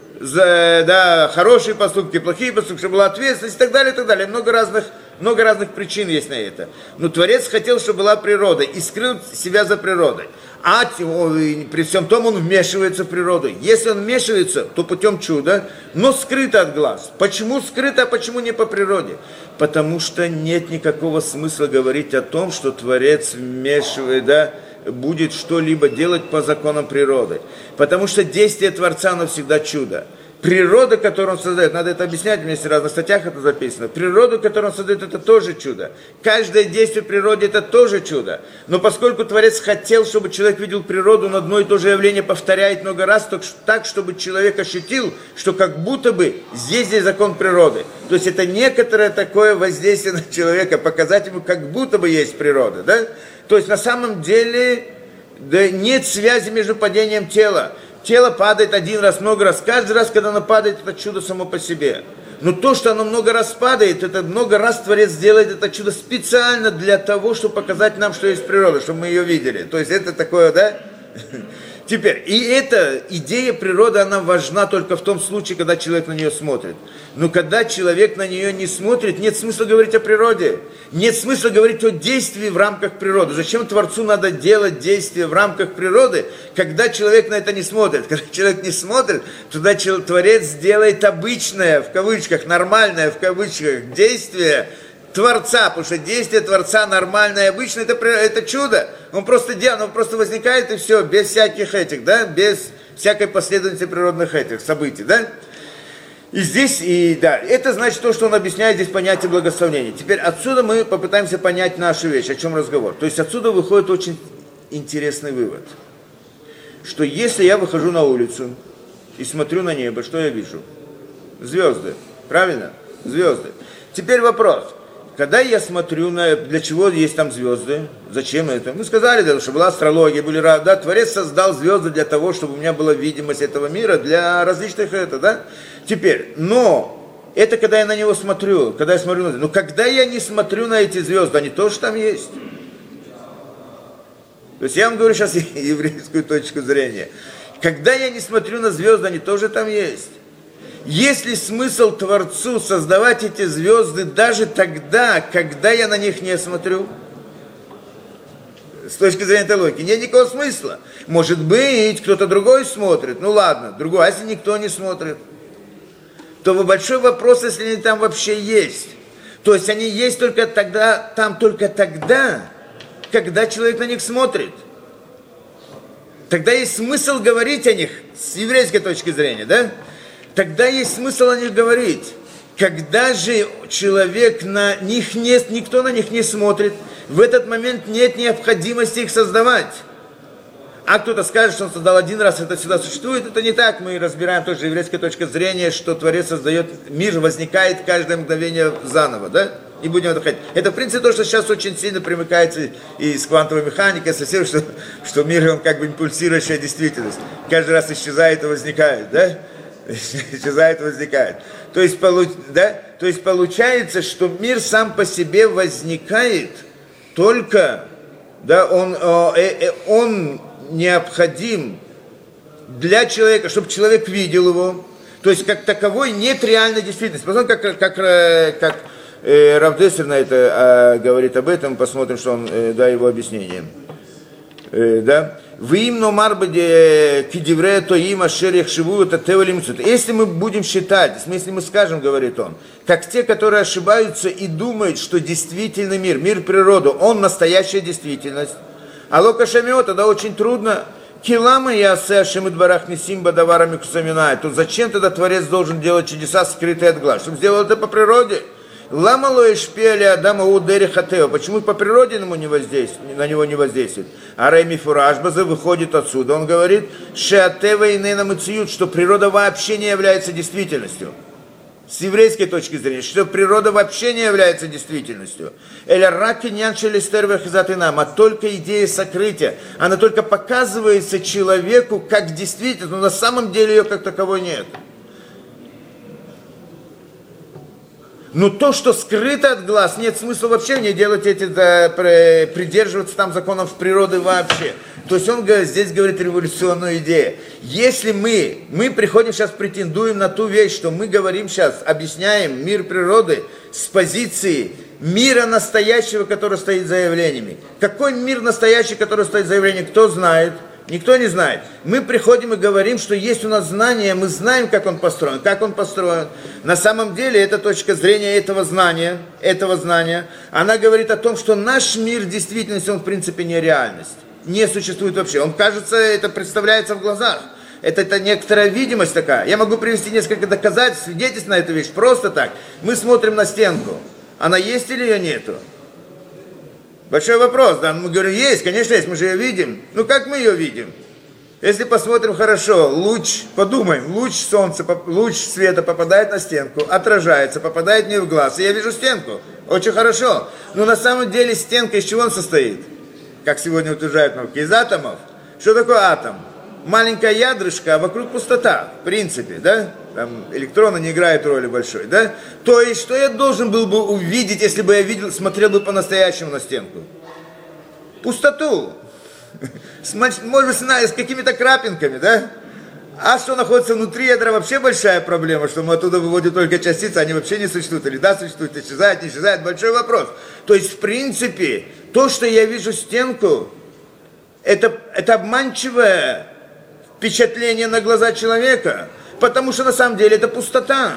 за, да, хорошие поступки, плохие поступки, чтобы была ответственность и так далее, и так далее. Много разных, много разных причин есть на это. Но Творец хотел, чтобы была природа и скрыл себя за природой. А при всем том он вмешивается в природу. Если он вмешивается, то путем чуда, но скрыто от глаз. Почему скрыто, а почему не по природе? Потому что нет никакого смысла говорить о том, что Творец вмешивает, да, будет что-либо делать по законам природы. Потому что действие Творца, оно всегда чудо. Природа, которую он создает, надо это объяснять, вместе в разных статьях это записано. Природу, которую он создает, это тоже чудо. Каждое действие в природе, это тоже чудо. Но поскольку Творец хотел, чтобы человек видел природу, он одно и то же явление повторяет много раз, так, чтобы человек ощутил, что как будто бы здесь есть закон природы. То есть это некоторое такое воздействие на человека, показать ему, как будто бы есть природа. Да? То есть на самом деле да, нет связи между падением тела. Тело падает один раз, много раз. Каждый раз, когда оно падает, это чудо само по себе. Но то, что оно много раз падает, это много раз Творец делает это чудо специально для того, чтобы показать нам, что есть природа, чтобы мы ее видели. То есть это такое, да? Теперь, и эта идея природы, она важна только в том случае, когда человек на нее смотрит. Но когда человек на нее не смотрит, нет смысла говорить о природе. Нет смысла говорить о действии в рамках природы. Зачем Творцу надо делать действия в рамках природы, когда человек на это не смотрит? Когда человек не смотрит, тогда Творец делает обычное, в кавычках, нормальное, в кавычках, действие Творца, потому что действие Творца нормальное и обычное, это, это чудо. Он просто делает, он просто возникает и все, без всяких этих, да, без всякой последовательности природных этих событий, да. И здесь, и да, это значит то, что он объясняет здесь понятие благословения. Теперь отсюда мы попытаемся понять нашу вещь, о чем разговор. То есть отсюда выходит очень интересный вывод, что если я выхожу на улицу и смотрю на небо, что я вижу? Звезды, правильно? Звезды. Теперь вопрос. Когда я смотрю на, для чего есть там звезды, зачем это? Мы сказали, да, что была астрология, были, да, Творец создал звезды для того, чтобы у меня была видимость этого мира для различных это, да. Теперь, но это когда я на него смотрю, когда я смотрю на, но когда я не смотрю на эти звезды, они тоже там есть. То есть я вам говорю сейчас еврейскую точку зрения. Когда я не смотрю на звезды, они тоже там есть. Есть ли смысл Творцу создавать эти звезды даже тогда, когда я на них не смотрю? С точки зрения этой логики. Нет никакого смысла. Может быть, кто-то другой смотрит. Ну ладно, другой. А если никто не смотрит? То большой вопрос, если они там вообще есть. То есть они есть только тогда, там только тогда, когда человек на них смотрит. Тогда есть смысл говорить о них с еврейской точки зрения, да? Тогда есть смысл о них говорить. Когда же человек на них не, никто на них не смотрит, в этот момент нет необходимости их создавать. А кто-то скажет, что он создал один раз, это всегда существует. Это не так. Мы разбираем тоже еврейская точка зрения, что Творец создает мир, возникает каждое мгновение заново, да? Не будем это ходить. Это, в принципе, то, что сейчас очень сильно примыкается и с квантовой механикой, со всем, что, что мир, он как бы импульсирующая действительность. Каждый раз исчезает и возникает, да? Исчезает и возникает. То есть, да? То есть получается, что мир сам по себе возникает только, да, он, он необходим для человека, чтобы человек видел его. То есть как таковой нет реальной действительности. Посмотрим, как, как, как э, Рав Дессер на это э, говорит об этом, посмотрим, что он, э, да, его объяснение. Э, да? Если мы будем считать, если мы скажем, говорит он, как те, которые ошибаются и думают, что действительный мир, мир природы, он настоящая действительность, а локашамио, тогда очень трудно. Килама я сэшимит барах несим бадаварами кусаминай. То зачем тогда Творец должен делать чудеса, скрытые от глаз? Чтобы сделал это по природе. Лама лоишпели адама удери хатео. Почему по природе ему не воздействует, на него не воздействует? А Рейми Фуражбаза выходит отсюда. Он говорит, шеатева и нейнамыциют, что природа вообще не является действительностью. С еврейской точки зрения, что природа вообще не является действительностью. А только идея сокрытия, она только показывается человеку как действительность, но на самом деле ее как таковой нет. Но то, что скрыто от глаз, нет смысла вообще не делать эти, да, придерживаться там законов природы вообще. То есть он здесь говорит революционную идею. Если мы, мы приходим сейчас, претендуем на ту вещь, что мы говорим сейчас, объясняем мир природы с позиции мира настоящего, который стоит за явлениями. Какой мир настоящий, который стоит за явлениями, кто знает? Никто не знает. Мы приходим и говорим, что есть у нас знание, мы знаем, как он построен. Как он построен? На самом деле, эта точка зрения этого знания, этого знания, она говорит о том, что наш мир в действительности, он в принципе не реальность. Не существует вообще. Он, кажется, это представляется в глазах. Это, это некоторая видимость такая. Я могу привести несколько доказательств, свидетельств на эту вещь. Просто так. Мы смотрим на стенку. Она есть или ее нету? Большой вопрос, да, мы говорим, есть, конечно есть, мы же ее видим. Ну как мы ее видим? Если посмотрим хорошо, луч, подумаем, луч солнца, луч света попадает на стенку, отражается, попадает мне в глаз, и я вижу стенку. Очень хорошо. Но на самом деле стенка из чего он состоит? Как сегодня утверждают науки, из атомов. Что такое атом? Маленькая ядрышко, а вокруг пустота, в принципе, да? Там электроны не играют роли большой, да? То есть, что я должен был бы увидеть, если бы я видел, смотрел бы по-настоящему на стенку? Пустоту. С, может быть, с какими-то крапинками, да? А что находится внутри ядра, вообще большая проблема, что мы оттуда выводим только частицы, они вообще не существуют, или да, существуют, исчезают, не исчезают, большой вопрос. То есть, в принципе, то, что я вижу стенку, это, это обманчивое впечатление на глаза человека, потому что на самом деле это пустота.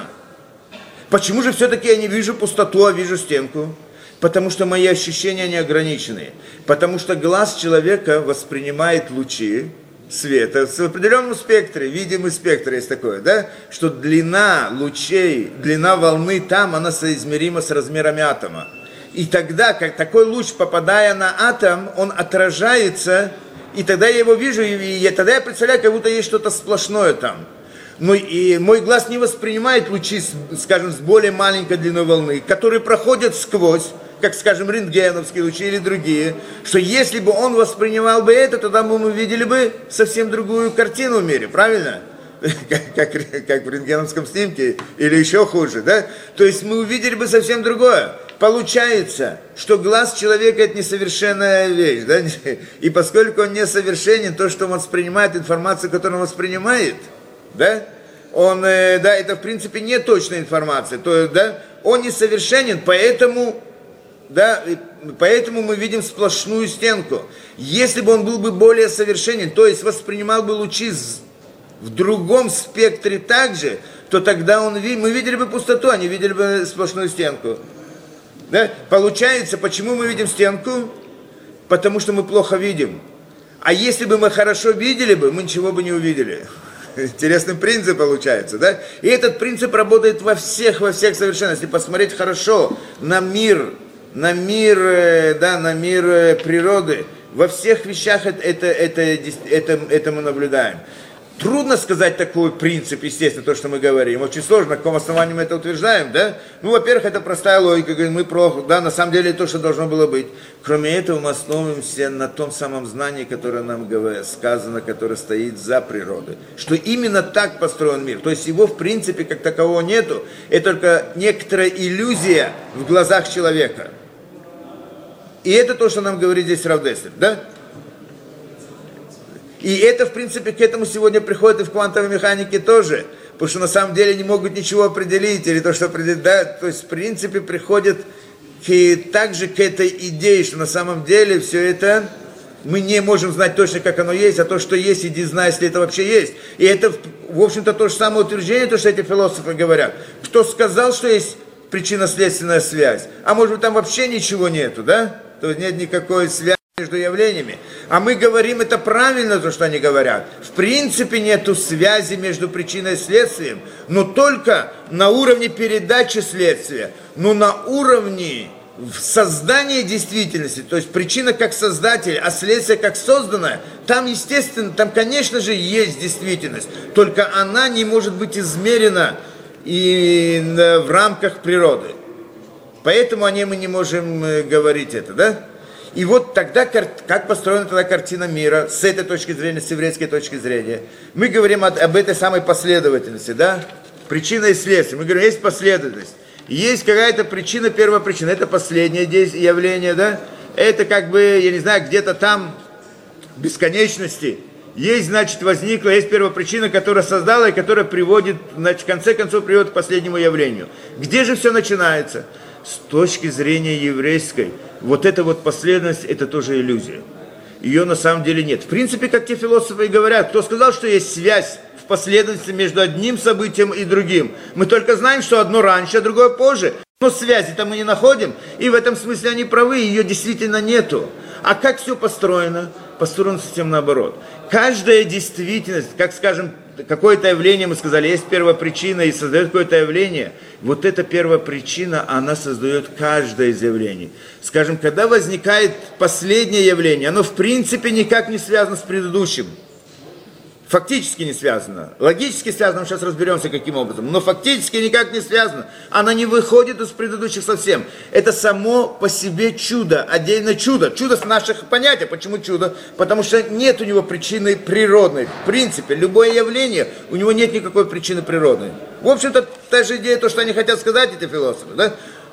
Почему же все-таки я не вижу пустоту, а вижу стенку? Потому что мои ощущения не ограничены. Потому что глаз человека воспринимает лучи света в определенном спектре, видимый спектр есть такое, да, что длина лучей, длина волны там, она соизмерима с размерами атома. И тогда, как такой луч, попадая на атом, он отражается, и тогда я его вижу, и, и тогда я представляю, как будто есть что-то сплошное там. Ну и мой глаз не воспринимает лучи, скажем, с более маленькой длиной волны, которые проходят сквозь, как, скажем, рентгеновские лучи или другие, что если бы он воспринимал бы это, тогда бы мы видели бы совсем другую картину в мире, правильно? Как, как, как в рентгеновском снимке, или еще хуже, да? То есть мы увидели бы совсем другое. Получается, что глаз человека это несовершенная вещь, да? И поскольку он несовершенен, то, что он воспринимает, информацию, которую он воспринимает, да? Он, да, это в принципе не точная информация, то, да? Он несовершенен, поэтому... Да, поэтому мы видим сплошную стенку. Если бы он был бы более совершенен, то есть воспринимал бы лучи в другом спектре также, то тогда он, мы видели бы пустоту, а не видели бы сплошную стенку. Да? Получается, почему мы видим стенку? Потому что мы плохо видим. А если бы мы хорошо видели бы, мы ничего бы не увидели. Интересный принцип получается, да? И этот принцип работает во всех, во всех совершенно. Если посмотреть хорошо на мир, на мир, да, на мир природы, во всех вещах это, это, это, это, это мы наблюдаем. Трудно сказать такой принцип, естественно, то, что мы говорим. Очень сложно, на каком основании мы это утверждаем, да? Ну, во-первых, это простая логика, мы про, да, на самом деле то, что должно было быть. Кроме этого, мы основываемся на том самом знании, которое нам сказано, которое стоит за природой. Что именно так построен мир. То есть его, в принципе, как такового нету. Это только некоторая иллюзия в глазах человека. И это то, что нам говорит здесь Рав Деслер, да? И это, в принципе, к этому сегодня приходит и в квантовой механике тоже. Потому что на самом деле не могут ничего определить, или то, что определить, да, то есть, в принципе, приходит к, также к этой идее, что на самом деле все это, мы не можем знать точно, как оно есть, а то, что есть, иди знай, если это вообще есть. И это, в общем-то, то же самое утверждение, то, что эти философы говорят. Кто сказал, что есть причинно-следственная связь? А может быть, там вообще ничего нету, да? То есть нет никакой связи между явлениями. А мы говорим, это правильно, то, что они говорят. В принципе, нету связи между причиной и следствием, но только на уровне передачи следствия, но на уровне создания действительности, то есть причина как создатель, а следствие как созданное, там, естественно, там, конечно же, есть действительность, только она не может быть измерена и в рамках природы. Поэтому о ней мы не можем говорить это, да? И вот тогда, как построена тогда картина мира, с этой точки зрения, с еврейской точки зрения, мы говорим об, об этой самой последовательности, да? Причина и следствие. Мы говорим, есть последовательность. Есть какая-то причина, первая причина, это последнее явление, да? Это как бы, я не знаю, где-то там, в бесконечности, есть, значит, возникла, есть первопричина, которая создала и которая приводит, значит, в конце концов, приводит к последнему явлению. Где же все начинается? С точки зрения еврейской, вот эта вот последовательность, это тоже иллюзия. Ее на самом деле нет. В принципе, как те философы и говорят, кто сказал, что есть связь в последовательности между одним событием и другим? Мы только знаем, что одно раньше, а другое позже. Но связи-то мы не находим, и в этом смысле они правы, ее действительно нету. А как все построено? Построено совсем наоборот. Каждая действительность, как, скажем, какое-то явление, мы сказали, есть первопричина и создает какое-то явление, вот эта первопричина, она создает каждое из явлений. Скажем, когда возникает последнее явление, оно в принципе никак не связано с предыдущим. Фактически не связано. Логически связано, мы сейчас разберемся, каким образом. Но фактически никак не связано. Она не выходит из предыдущих совсем. Это само по себе чудо, отдельно чудо. Чудо с наших понятий. Почему чудо? Потому что нет у него причины природной. В принципе, любое явление, у него нет никакой причины природной. В общем-то, та же идея, то, что они хотят сказать, эти философы. Да?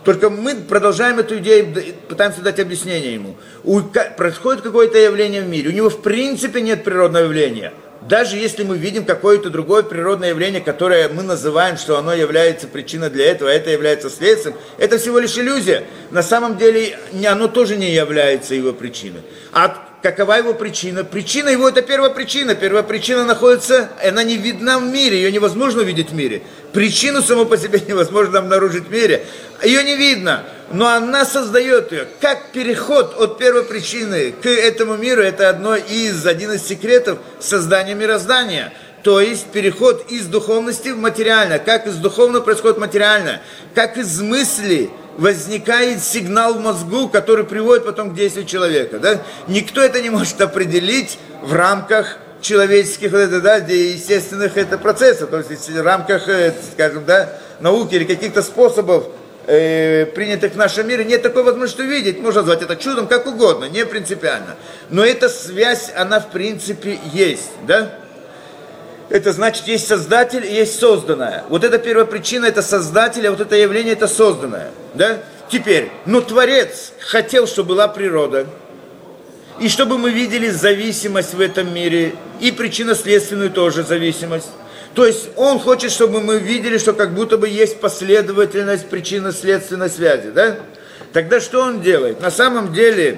Только мы продолжаем эту идею, пытаемся дать объяснение ему. У, происходит какое-то явление в мире, у него в принципе нет природного явления. Даже если мы видим какое-то другое природное явление, которое мы называем, что оно является причиной для этого, а это является следствием, это всего лишь иллюзия. На самом деле оно тоже не является его причиной. А какова его причина? Причина его это первопричина. Первопричина находится, она не видна в мире, ее невозможно увидеть в мире. Причину саму по себе невозможно обнаружить в мире. Ее не видно, но она создает ее. Как переход от первопричины к этому миру, это одно из, один из секретов создания мироздания. То есть переход из духовности в материальное. Как из духовного происходит материальное. Как из мысли возникает сигнал в мозгу, который приводит потом к действию человека. Да? Никто это не может определить в рамках человеческих, да, естественных это процессов, то есть в рамках, скажем, да, науки или каких-то способов, э, принятых в нашем мире, нет такой возможности увидеть. Можно назвать это чудом, как угодно, не принципиально. Но эта связь, она в принципе есть, да? Это значит, есть создатель и есть созданное. Вот эта первопричина, это создатель, а вот это явление, это созданное, да? Теперь, ну Творец хотел, чтобы была природа, и чтобы мы видели зависимость в этом мире, и причинно-следственную тоже зависимость. То есть он хочет, чтобы мы видели, что как будто бы есть последовательность причинно-следственной связи, да? Тогда что он делает? На самом деле,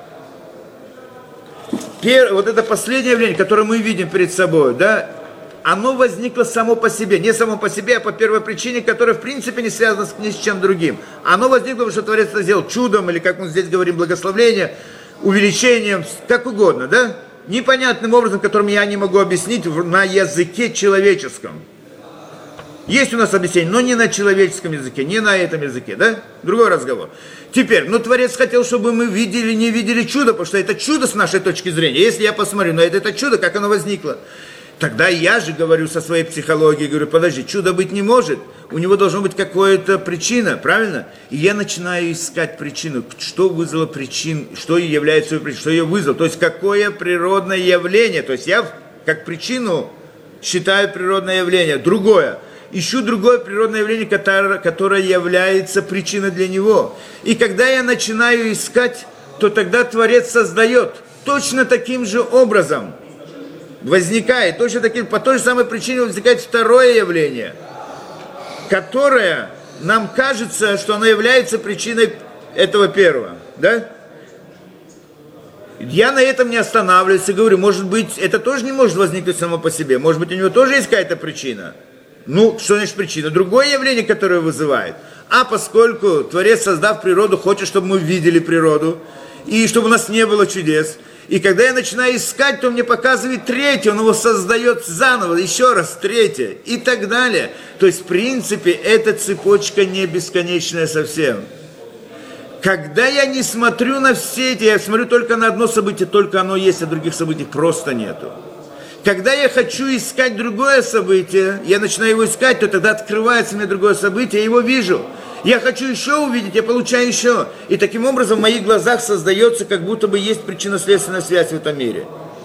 пер, вот это последнее явление, которое мы видим перед собой, да, оно возникло само по себе, не само по себе, а по первой причине, которая в принципе не связана с, ни с чем другим. Оно возникло, потому что Творец это сделал чудом, или как мы здесь говорим, благословлением, увеличением, как угодно, да? Непонятным образом, которым я не могу объяснить на языке человеческом. Есть у нас объяснение, но не на человеческом языке, не на этом языке, да? Другой разговор. Теперь, ну Творец хотел, чтобы мы видели, не видели чудо, потому что это чудо с нашей точки зрения. Если я посмотрю на это, это чудо, как оно возникло. Тогда я же говорю со своей психологией, говорю, подожди, чудо быть не может, у него должна быть какая-то причина, правильно? И я начинаю искать причину, что вызвало причину, что является причиной, что ее вызвало, то есть какое природное явление, то есть я как причину считаю природное явление, другое, ищу другое природное явление, которое, которое является причиной для него. И когда я начинаю искать, то тогда Творец создает точно таким же образом. Возникает, точно таким, по той же самой причине возникает второе явление, которое нам кажется, что оно является причиной этого первого, да? Я на этом не останавливаюсь и говорю, может быть, это тоже не может возникнуть само по себе, может быть, у него тоже есть какая-то причина. Ну, что значит причина? Другое явление, которое вызывает. А поскольку Творец, создав природу, хочет, чтобы мы видели природу, и чтобы у нас не было чудес, и когда я начинаю искать, то мне показывает третье, он его создает заново, еще раз третье, и так далее. То есть, в принципе, эта цепочка не бесконечная совсем. Когда я не смотрю на все эти, я смотрю только на одно событие, только оно есть, а других событий просто нету. Когда я хочу искать другое событие, я начинаю его искать, то тогда открывается мне другое событие, я его вижу. Я хочу еще увидеть, я получаю еще. И таким образом в моих глазах создается, как будто бы есть причинно-следственная связь в этом мире.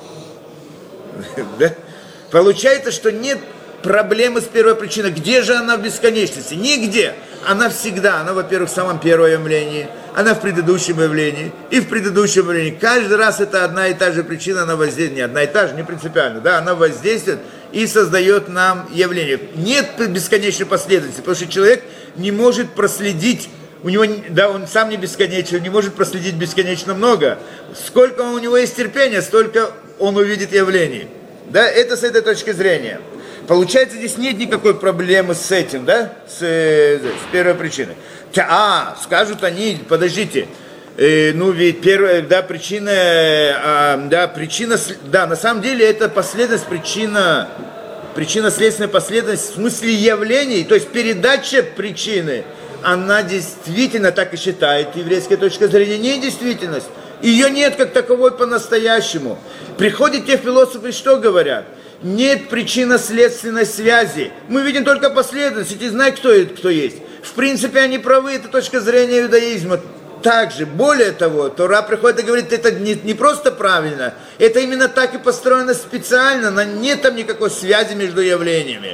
Да? Получается, что нет проблемы с первой причиной. Где же она в бесконечности? Нигде. Она всегда. Она, во-первых, в самом первом явлении. Она в предыдущем явлении. И в предыдущем явлении. Каждый раз это одна и та же причина, она воздействует. Не одна и та же, не принципиально. Да? Она воздействует и создает нам явление. Нет бесконечной последовательности, потому что человек не может проследить, у него, да, он сам не бесконечен, не может проследить бесконечно много. Сколько у него есть терпения, столько он увидит явлений. Да, это с этой точки зрения. Получается, здесь нет никакой проблемы с этим, да, с, с первой причиной. А, скажут они, подождите, э, ну ведь первая, да, причина, э, да, причина, да, на самом деле это последовательность, причина, причинно-следственная последовательность в смысле явлений, то есть передача причины, она действительно так и считает еврейская точка зрения, не действительность. Ее нет как таковой по-настоящему. Приходят те философы, что говорят? Нет причинно-следственной связи. Мы видим только последовательность, и знаете, кто, кто есть. В принципе, они правы, это точка зрения иудаизма. Также, более того, Тора приходит и говорит, это не, не просто правильно, это именно так и построено специально, но нет там никакой связи между явлениями.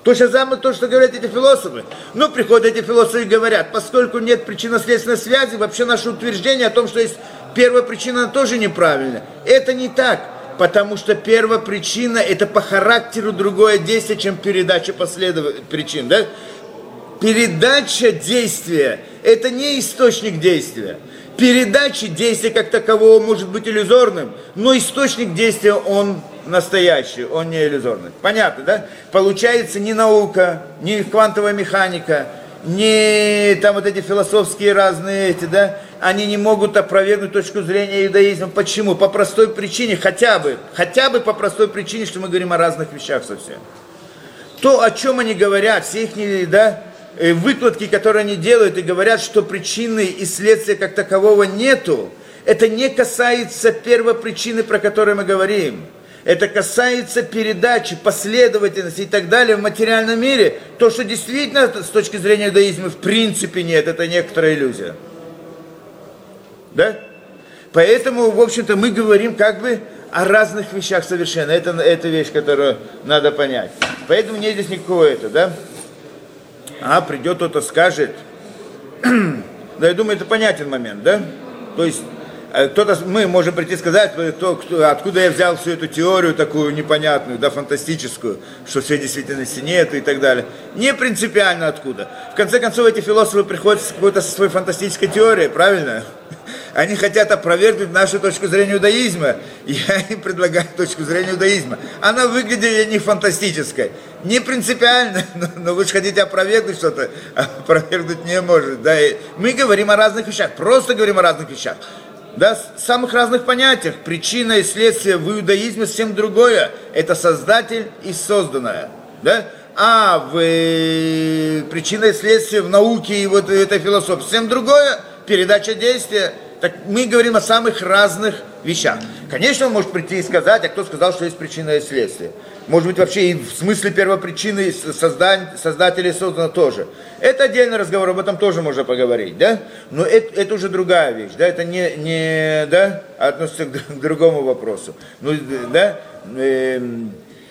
То же самое, то, что говорят эти философы. Ну, приходят эти философы и говорят, поскольку нет причинно-следственной связи, вообще наше утверждение о том, что есть первая причина, тоже неправильно. Это не так, потому что первая причина, это по характеру другое действие, чем передача последовательных причин, да? Передача действия, это не источник действия. Передача действия как такового может быть иллюзорным, но источник действия, он настоящий, он не иллюзорный. Понятно, да? Получается, ни наука, ни квантовая механика, ни там вот эти философские разные эти, да, они не могут опровергнуть точку зрения иудаизма. Почему? По простой причине, хотя бы, хотя бы по простой причине, что мы говорим о разных вещах совсем. То, о чем они говорят, все их, да, выкладки, которые они делают, и говорят, что причины и следствия как такового нету, это не касается первопричины, про которую мы говорим. Это касается передачи, последовательности и так далее в материальном мире. То, что действительно с точки зрения иудаизма в принципе нет, это некоторая иллюзия. Да? Поэтому, в общем-то, мы говорим как бы о разных вещах совершенно. Это, это вещь, которую надо понять. Поэтому нет здесь никакого этого, да? А придет кто-то скажет, да, я думаю, это понятен момент, да? То есть, кто-то, мы можем прийти и сказать, кто, кто, откуда я взял всю эту теорию такую непонятную, да, фантастическую, что всей действительности нет и так далее. Не принципиально откуда. В конце концов, эти философы приходят с какой-то своей фантастической теорией, правильно? Они хотят опровергнуть нашу точку зрения иудаизма. Я им предлагаю точку зрения иудаизма. Она выглядит не фантастической, не принципиально, но, но вы же хотите опровергнуть что-то, опровергнуть не может. Да? И мы говорим о разных вещах, просто говорим о разных вещах. Да, самых разных понятиях. Причина и следствие в иудаизме совсем другое. Это создатель и созданное. Да? А в э, причина и следствие в науке и вот этой философии совсем другое. Передача действия. Так мы говорим о самых разных вещах. Конечно, он может прийти и сказать, а кто сказал, что есть причина и следствие? Может быть, вообще и в смысле первопричины создателя создано тоже. Это отдельный разговор, об этом тоже можно поговорить, да? Но это, это уже другая вещь, да? Это не, не да? Относится к, к другому вопросу. Ну, да? Эм...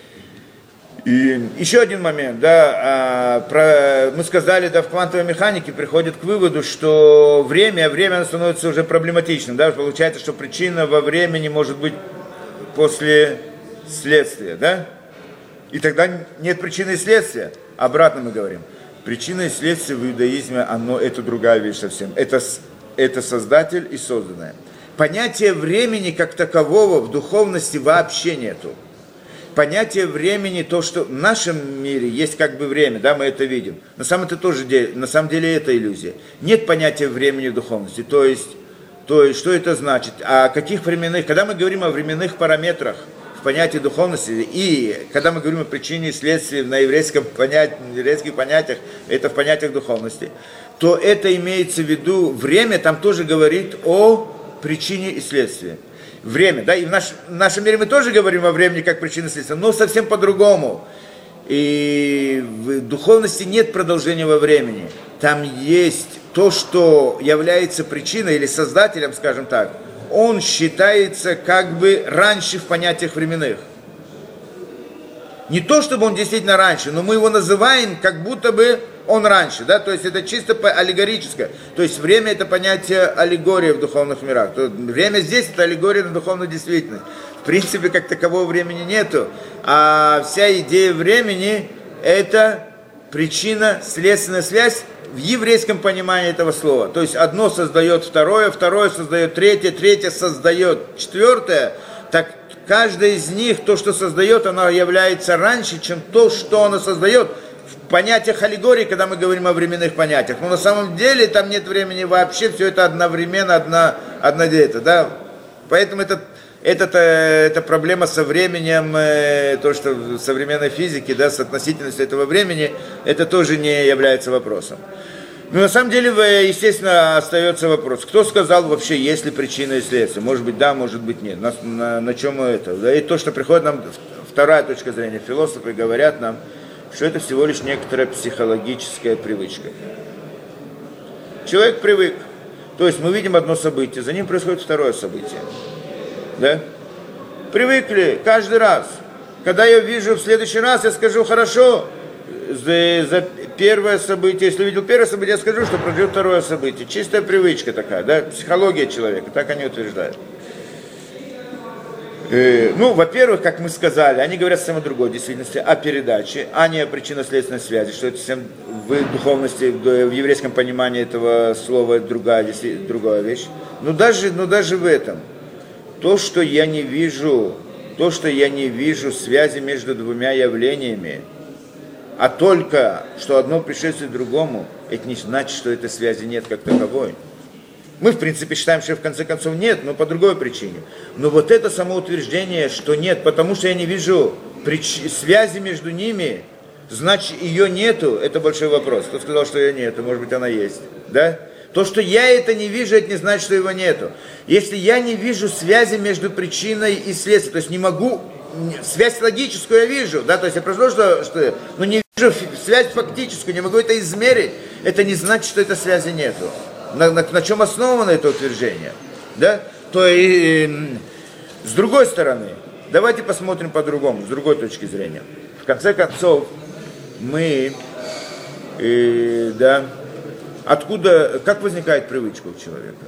И еще один момент, да, а, про, мы сказали, да, в квантовой механике приходит к выводу, что время, время становится уже проблематичным, да, получается, что причина во времени может быть после следствия, да, и тогда нет причины и следствия, обратно мы говорим, причина и следствие в иудаизме, оно, это другая вещь совсем, это, это создатель и созданное. Понятия времени как такового в духовности вообще нету. Понятие времени, то, что в нашем мире есть как бы время, да, мы это видим. На самом, это тоже, на самом деле это иллюзия. Нет понятия времени в духовности. То есть, то есть, что это значит? О каких временных, когда мы говорим о временных параметрах в понятии духовности, и когда мы говорим о причине и следствии на еврейском понятии, еврейских понятиях, это в понятиях духовности, то это имеется в виду, время там тоже говорит о причине и следствии. Время, да, и в, наш, в нашем мире мы тоже говорим о времени как причина следствия, но совсем по-другому. И в духовности нет продолжения во времени. Там есть то, что является причиной или создателем, скажем так, он считается как бы раньше в понятиях временных. Не то, чтобы он действительно раньше, но мы его называем, как будто бы он раньше, да, то есть это чисто аллегорическое, то есть время это понятие аллегории в духовных мирах, то время здесь это аллегория на духовную действительность, в принципе как такового времени нету, а вся идея времени это причина, следственная связь в еврейском понимании этого слова, то есть одно создает второе, второе создает третье, третье создает четвертое, так каждое из них, то, что создает, оно является раньше, чем то, что оно создает в понятиях аллегории, когда мы говорим о временных понятиях. Но на самом деле там нет времени вообще, все это одновременно, одна, одна это, да. Поэтому это, это, это проблема со временем, то, что в современной физике, да, с относительностью этого времени, это тоже не является вопросом. Но на самом деле, естественно, остается вопрос, кто сказал вообще, есть ли причина и следствие? Может быть, да, может быть, нет. На, на, на чем это? Да, и то, что приходит нам, вторая точка зрения, философы говорят нам, что это всего лишь некоторая психологическая привычка. Человек привык. То есть мы видим одно событие, за ним происходит второе событие. Да? Привыкли каждый раз. Когда я вижу в следующий раз, я скажу, хорошо, за, за первое событие, если увидел первое событие, я скажу, что пройдет второе событие. Чистая привычка такая, да, психология человека, так они утверждают. Э, ну, во-первых, как мы сказали, они говорят совсем о другой действительности, о передаче, а не о причинно-следственной связи, что это совсем в духовности, в еврейском понимании этого слова другая, другая вещь. Но даже, но даже в этом, то, что я не вижу, то, что я не вижу связи между двумя явлениями, а только, что одно предшествует другому, это не значит, что этой связи нет как таковой. Мы, в принципе, считаем, что в конце концов нет, но по другой причине. Но вот это самоутверждение, что нет, потому что я не вижу прич... связи между ними, значит, ее нету, это большой вопрос. Кто сказал, что ее нету, может быть, она есть, да? То, что я это не вижу, это не значит, что его нету. Если я не вижу связи между причиной и следствием, то есть не могу, связь логическую я вижу, да, то есть я прошло, что, что но не вижу связь фактическую, не могу это измерить, это не значит, что этой связи нету. На, на, на чем основано это утверждение, да? То и э, с другой стороны, давайте посмотрим по-другому, с другой точки зрения. В конце концов, мы, э, да, откуда, как возникает привычка у человека?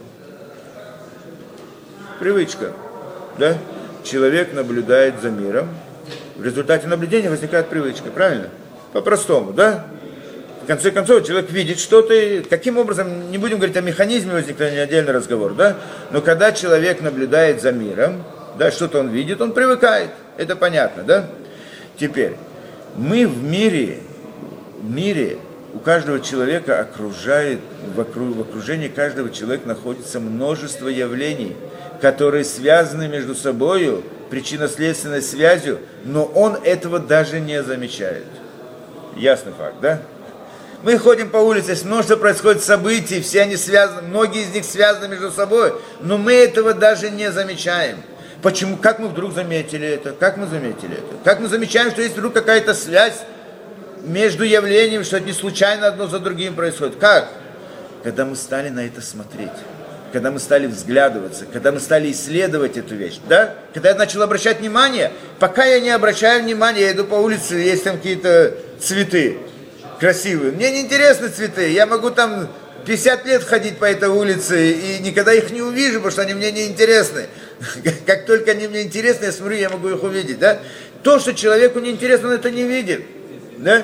Привычка, да? Человек наблюдает за миром, в результате наблюдения возникает привычка, правильно? По-простому, да? В конце концов, человек видит что-то, каким образом, не будем говорить о механизме возникновения, отдельный разговор, да? Но когда человек наблюдает за миром, да, что-то он видит, он привыкает, это понятно, да? Теперь, мы в мире, в мире у каждого человека окружает, в окружении каждого человека находится множество явлений, которые связаны между собой причинно-следственной связью, но он этого даже не замечает. Ясный факт, да? Мы ходим по улице, множество происходит событий, все они связаны, многие из них связаны между собой, но мы этого даже не замечаем. Почему? Как мы вдруг заметили это? Как мы заметили это? Как мы замечаем, что есть вдруг какая-то связь между явлениями, что это не случайно одно за другим происходит? Как? Когда мы стали на это смотреть, когда мы стали взглядываться, когда мы стали исследовать эту вещь, да? Когда я начал обращать внимание, пока я не обращаю внимания, я иду по улице, есть там какие-то цветы красивые. Мне не интересны цветы, я могу там пятьдесят лет ходить по этой улице и никогда их не увижу, потому что они мне не интересны. Как только они мне интересны, я смотрю, я могу их увидеть, да? То, что человеку не интересно, он это не видит, да?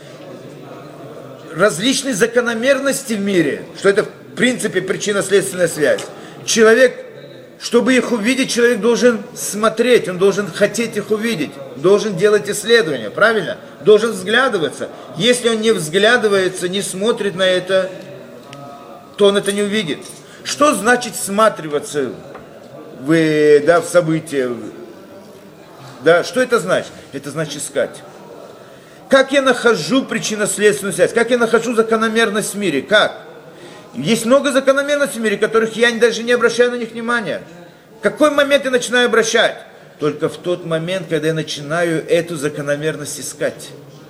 Различные закономерности в мире, что это в принципе причинно-следственная связь. Человек, чтобы их увидеть, человек должен смотреть, он должен хотеть их увидеть, должен делать исследования, правильно? Должен взглядываться. Если он не взглядывается, не смотрит на это, то он это не увидит. Что значит всматриваться в, да, в события? Да, что это значит? Это значит искать. Как я нахожу причинно-следственную связь? Как я нахожу закономерность в мире? Как? Есть много закономерностей в мире, которых я даже не обращаю на них внимания. В какой момент я начинаю обращать? Только в тот момент, когда я начинаю эту закономерность искать.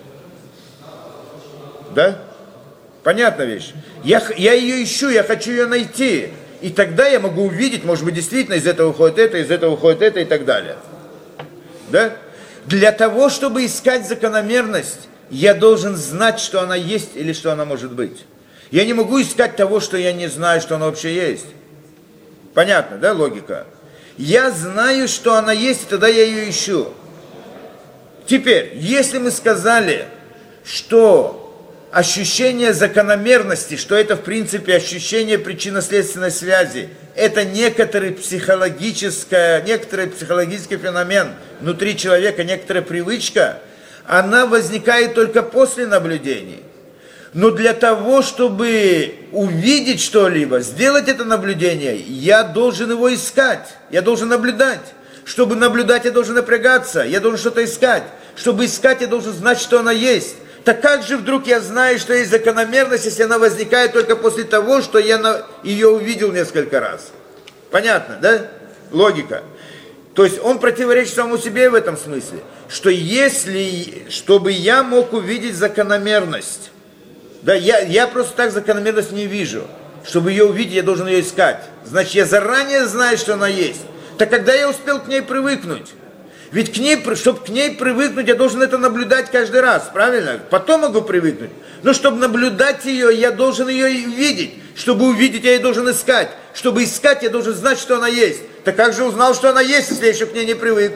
Да? Понятная вещь. Я, я ее ищу, я хочу ее найти. И тогда я могу увидеть, может быть, действительно из этого уходит это, из этого уходит это и так далее. Да? Для того, чтобы искать закономерность, я должен знать, что она есть или что она может быть. Я не могу искать того, что я не знаю, что она вообще есть. Понятно, да, логика? Я знаю, что она есть, и тогда я ее ищу. Теперь, если мы сказали, что ощущение закономерности, что это в принципе ощущение причинно-следственной связи, это некоторый психологический, некоторый психологический феномен внутри человека, некоторая привычка, она возникает только после наблюдений. Но для того, чтобы увидеть что-либо, сделать это наблюдение, я должен его искать, я должен наблюдать. Чтобы наблюдать, я должен напрягаться, я должен что-то искать. Чтобы искать, я должен знать, что она есть. Так как же вдруг я знаю, что есть закономерность, если она возникает только после того, что я на... ее увидел несколько раз? Понятно, да? Логика. То есть он противоречит самому себе в этом смысле, что если, чтобы я мог увидеть закономерность, да, я, я просто так закономерность не вижу. Чтобы ее увидеть, я должен ее искать. Значит, я заранее знаю, что она есть. Так когда я успел к ней привыкнуть? Ведь к ней, чтобы к ней привыкнуть, я должен это наблюдать каждый раз, правильно? Потом могу привыкнуть. Но чтобы наблюдать ее, я должен ее видеть. Чтобы увидеть, я ее должен искать. Чтобы искать, я должен знать, что она есть. Так как же узнал, что она есть, если я еще к ней не привык?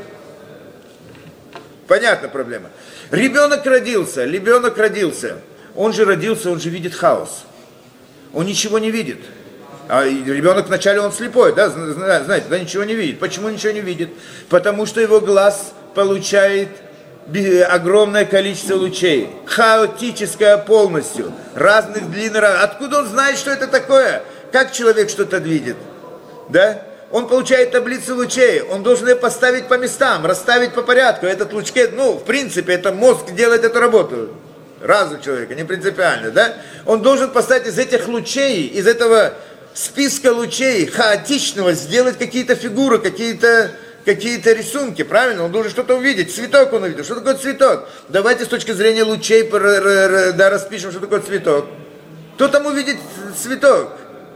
Понятна проблема. Ребенок родился, ребенок родился. Он же родился, он же видит хаос. Он ничего не видит. А ребенок вначале он слепой, да, знаете, да, ничего не видит. Почему ничего не видит? Потому что его глаз получает огромное количество лучей, хаотическое полностью, разных длин. Откуда он знает, что это такое? Как человек что-то видит? Да? Он получает таблицу лучей, он должен ее поставить по местам, расставить по порядку. Этот лучке, ну, в принципе, это мозг делает эту работу. Разум человека, не принципиально, да? Он должен поставить из этих лучей, из этого списка лучей хаотичного сделать какие-то фигуры, какие-то какие-то рисунки, правильно? Он должен что-то увидеть. Цветок он увидел. Что такое цветок? Давайте с точки зрения лучей да, распишем, что такое цветок. Кто там увидит цветок?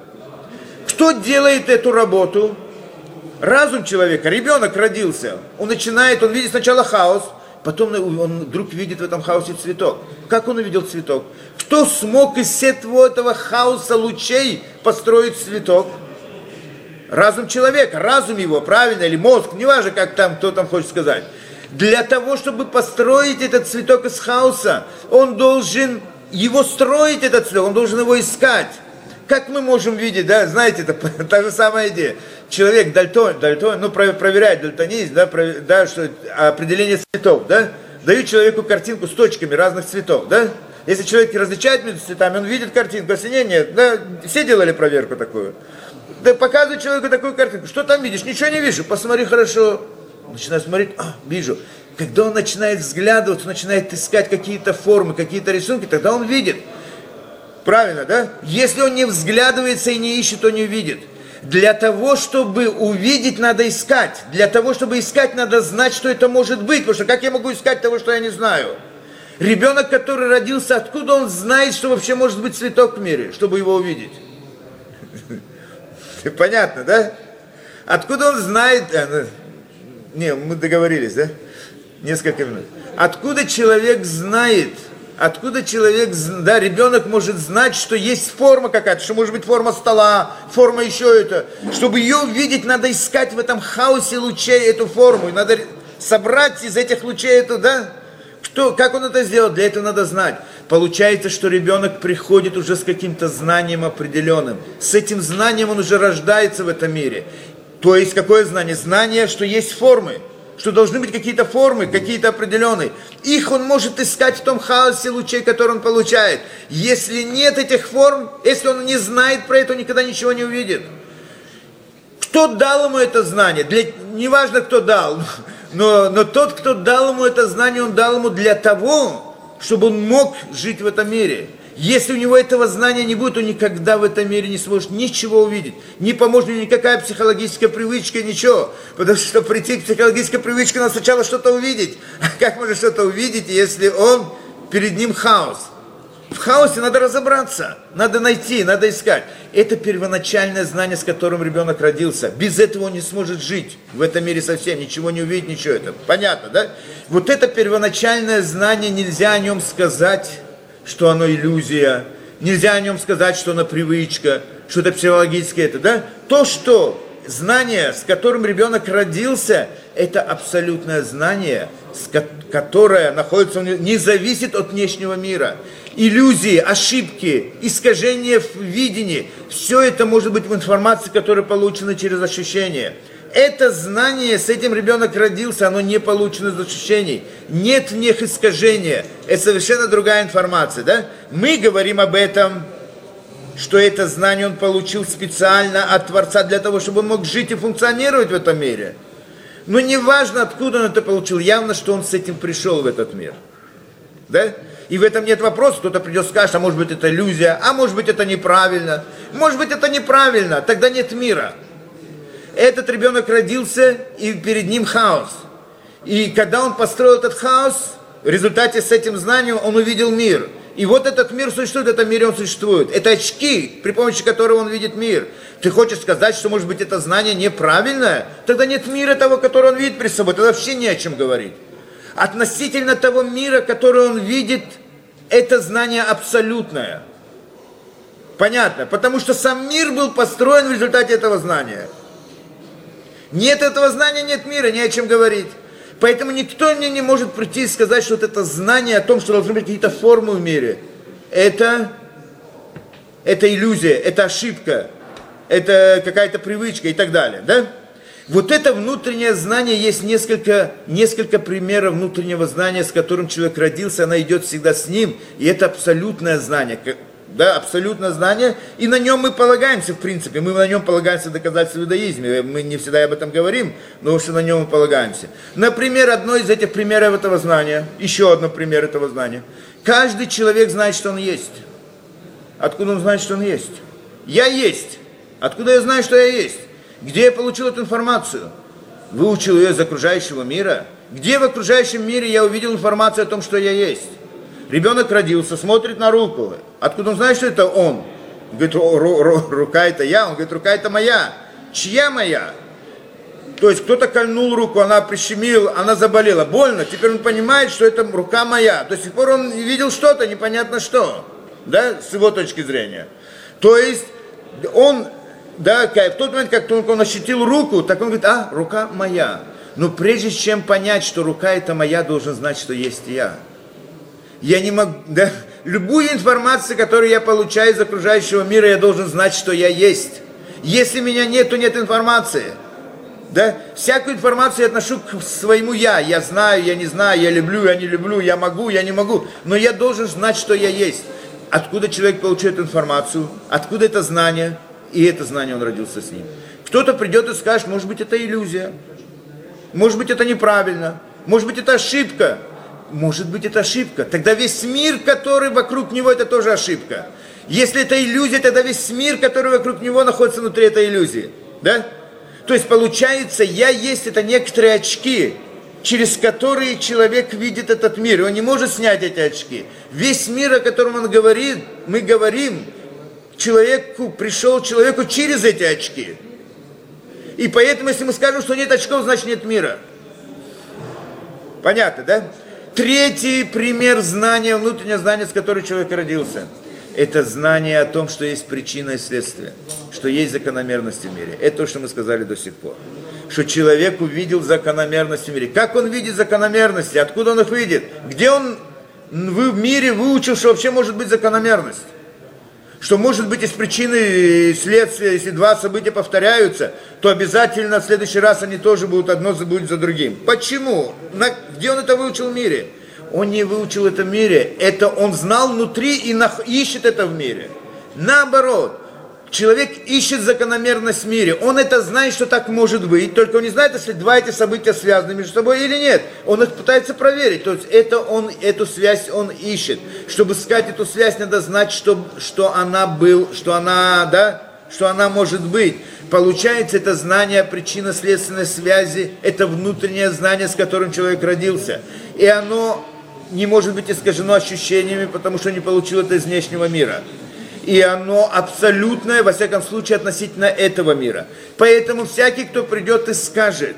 Кто делает эту работу? Разум человека. Ребенок родился. Он начинает, он видит сначала хаос, потом он вдруг видит в этом хаосе цветок. Как он увидел цветок? Кто смог из всего этого хаоса лучей построить цветок? Разум человека, разум его, правильно, или мозг, неважно, как там, кто там хочет сказать. Для того, чтобы построить этот цветок из хаоса, он должен его строить, этот цветок, он должен его искать. Как мы можем видеть, да, знаете, это та же самая идея. Человек дальтон, дальтон, ну, проверяет дальтонизм, да, проверяет, да, что определение цветов, да, дают человеку картинку с точками разных цветов, да. Если человек различает между цветами, он видит картинку, если нет, нет, да, все делали проверку такую. Да показывай человеку такую картинку. Что там видишь? Ничего не вижу. Посмотри хорошо. Он начинает смотреть. А, вижу. Когда он начинает взглядывать, он начинает искать какие-то формы, какие-то рисунки, тогда он видит. Правильно, да? Если он не взглядывается и не ищет, то не увидит. Для того, чтобы увидеть, надо искать. Для того, чтобы искать, надо знать, что это может быть. Потому что как я могу искать того, что я не знаю? Ребенок, который родился, откуда он знает, что вообще может быть цветок в мире, чтобы его увидеть? Понятно, да? Откуда он знает... Не, мы договорились, да? Несколько минут. Откуда человек знает, откуда человек, да, ребенок может знать, что есть форма какая-то, что может быть форма стола, форма еще это. Чтобы ее увидеть, надо искать в этом хаосе лучей эту форму. И надо собрать из этих лучей эту, да? Кто, как он это сделал? Для этого надо знать. Получается, что ребенок приходит уже с каким-то знанием определенным. С этим знанием он уже рождается в этом мире. То есть, какое знание? Знание, что есть формы, что должны быть какие-то формы, какие-то определенные. Их он может искать в том хаосе лучей, который он получает. Если нет этих форм, если он не знает про это, он никогда ничего не увидит. Кто дал ему это знание? Для... Неважно, кто дал, но, но тот, кто дал ему это знание, он дал ему для того, чтобы он мог жить в этом мире. Если у него этого знания не будет, он никогда в этом мире не сможет ничего увидеть. Не поможет ему никакая психологическая привычка, ничего. Потому что, чтобы прийти к психологической привычке, надо сначала что-то увидеть. А как можно что-то увидеть, если он, перед ним хаос? В хаосе надо разобраться, надо найти, надо искать. Это первоначальное знание, с которым ребенок родился. Без этого он не сможет жить в этом мире совсем, ничего не увидеть, ничего. Это понятно, да? Вот это первоначальное знание, нельзя о нем сказать, что оно иллюзия. Нельзя о нем сказать, что оно привычка, что это психологическое, это, да? То, что знание, с которым ребенок родился, это абсолютное знание, которое находится у него, не зависит от внешнего мира. Иллюзии, ошибки, искажения в видении, все это может быть в информации, которая получена через ощущения. Это знание, с этим ребенок родился, оно не получено из ощущений. Нет в них искажения. Это совершенно другая информация, да? Мы говорим об этом, что это знание он получил специально от Творца для того, чтобы он мог жить и функционировать в этом мире. Но не важно, откуда он это получил, явно, что он с этим пришел в этот мир. Да? И в этом нет вопроса, кто-то придет и скажет, а может быть это иллюзия, а может быть это неправильно. Может быть это неправильно, тогда нет мира. Этот ребенок родился, и перед ним хаос. И когда он построил этот хаос, в результате с этим знанием он увидел мир. И вот этот мир существует, в этом мире он существует. Это очки, при помощи которых он видит мир. Ты хочешь сказать, что, может быть, это знание неправильное? Тогда нет мира того, который он видит перед собой. Тогда вообще не о чем говорить. Относительно того мира, который он видит, это знание абсолютное. Понятно? Потому что сам мир был построен в результате этого знания. Нет этого знания, нет мира, не о чем говорить. Поэтому никто мне не может прийти и сказать, что вот это знание о том, что должны быть какие-то формы в мире, это, это иллюзия, это ошибка, это какая-то привычка и так далее. Да? Вот это внутреннее знание, есть несколько, несколько примеров внутреннего знания, с которым человек родился, она идет всегда с ним, и это абсолютное знание. Да, абсолютное знание, и на нем мы полагаемся, в принципе, мы на нем полагаемся в доказательстве в иудаизме, мы не всегда об этом говорим, но уж и на нем мы полагаемся. Например, одно из этих примеров этого знания, еще один пример этого знания. Каждый человек знает, что он есть. Откуда он знает, что он есть? Я есть. Откуда я знаю, что я есть? Где я получил эту информацию? Выучил ее из окружающего мира? Где в окружающем мире я увидел информацию о том, что я есть? Ребенок родился, смотрит на руку. Откуда он знает, что это он? Он говорит, рука это я. Он говорит, рука это моя. Чья моя? То есть кто-то кольнул руку, она прищемила, она заболела. Больно. Теперь он понимает, что это рука моя. До сих пор он видел что-то, непонятно что. Да, с его точки зрения. То есть он, да, в тот момент, как только он ощутил руку, так он говорит, а, рука моя. Но прежде чем понять, что рука это моя, должен знать, что есть я. Я не могу, да, любую информацию, которую я получаю из окружающего мира, я должен знать, что я есть. Если меня нет, то нет информации. Да? Всякую информацию я отношу к своему я. Я знаю, я не знаю, я люблю, я не люблю, я могу, я не могу. Но я должен знать, что я есть. Откуда человек получает информацию, откуда это знание, и это знание он родился с ним. Кто-то придет и скажет, может быть, это иллюзия, может быть, это неправильно, может быть, это ошибка. Может быть, это ошибка. Тогда весь мир, который вокруг него, это тоже ошибка. Если это иллюзия, тогда весь мир, который вокруг него, находится внутри этой иллюзии. Да? То есть, получается, я есть, это некоторые очки, через которые человек видит этот мир. И он не может снять эти очки. Весь мир, о котором он говорит, мы говорим, человеку, пришел человеку через эти очки. И поэтому, если мы скажем, что нет очков, значит нет мира. Понятно, да? Третий пример знания, внутреннего знания, с которым человек родился. Это знание о том, что есть причина и следствие, что есть закономерности в мире. Это то, что мы сказали до сих пор. Что человек увидел закономерности в мире. Как он видит закономерности? Откуда он их видит? Где он в мире выучил, что вообще может быть закономерность? Что может быть из причины и следствия, если два события повторяются, то обязательно в следующий раз они тоже будут одно будет за другим. Почему? На, где он это выучил в мире? Он не выучил это в мире, это он знал внутри и нах, ищет это в мире. Наоборот, человек ищет закономерность в мире, он это знает, что так может быть, только он не знает, если два эти события связаны между собой или нет. Он их пытается проверить, то есть это он, эту связь он ищет. Чтобы искать эту связь, надо знать, что, что она был, что она, да, что она может быть. Получается, это знание причинно-следственной связи, это внутреннее знание, с которым человек родился. И оно не может быть искажено ощущениями, потому что не получил это из внешнего мира. И оно абсолютное, во всяком случае, относительно этого мира. Поэтому всякий, кто придет и скажет,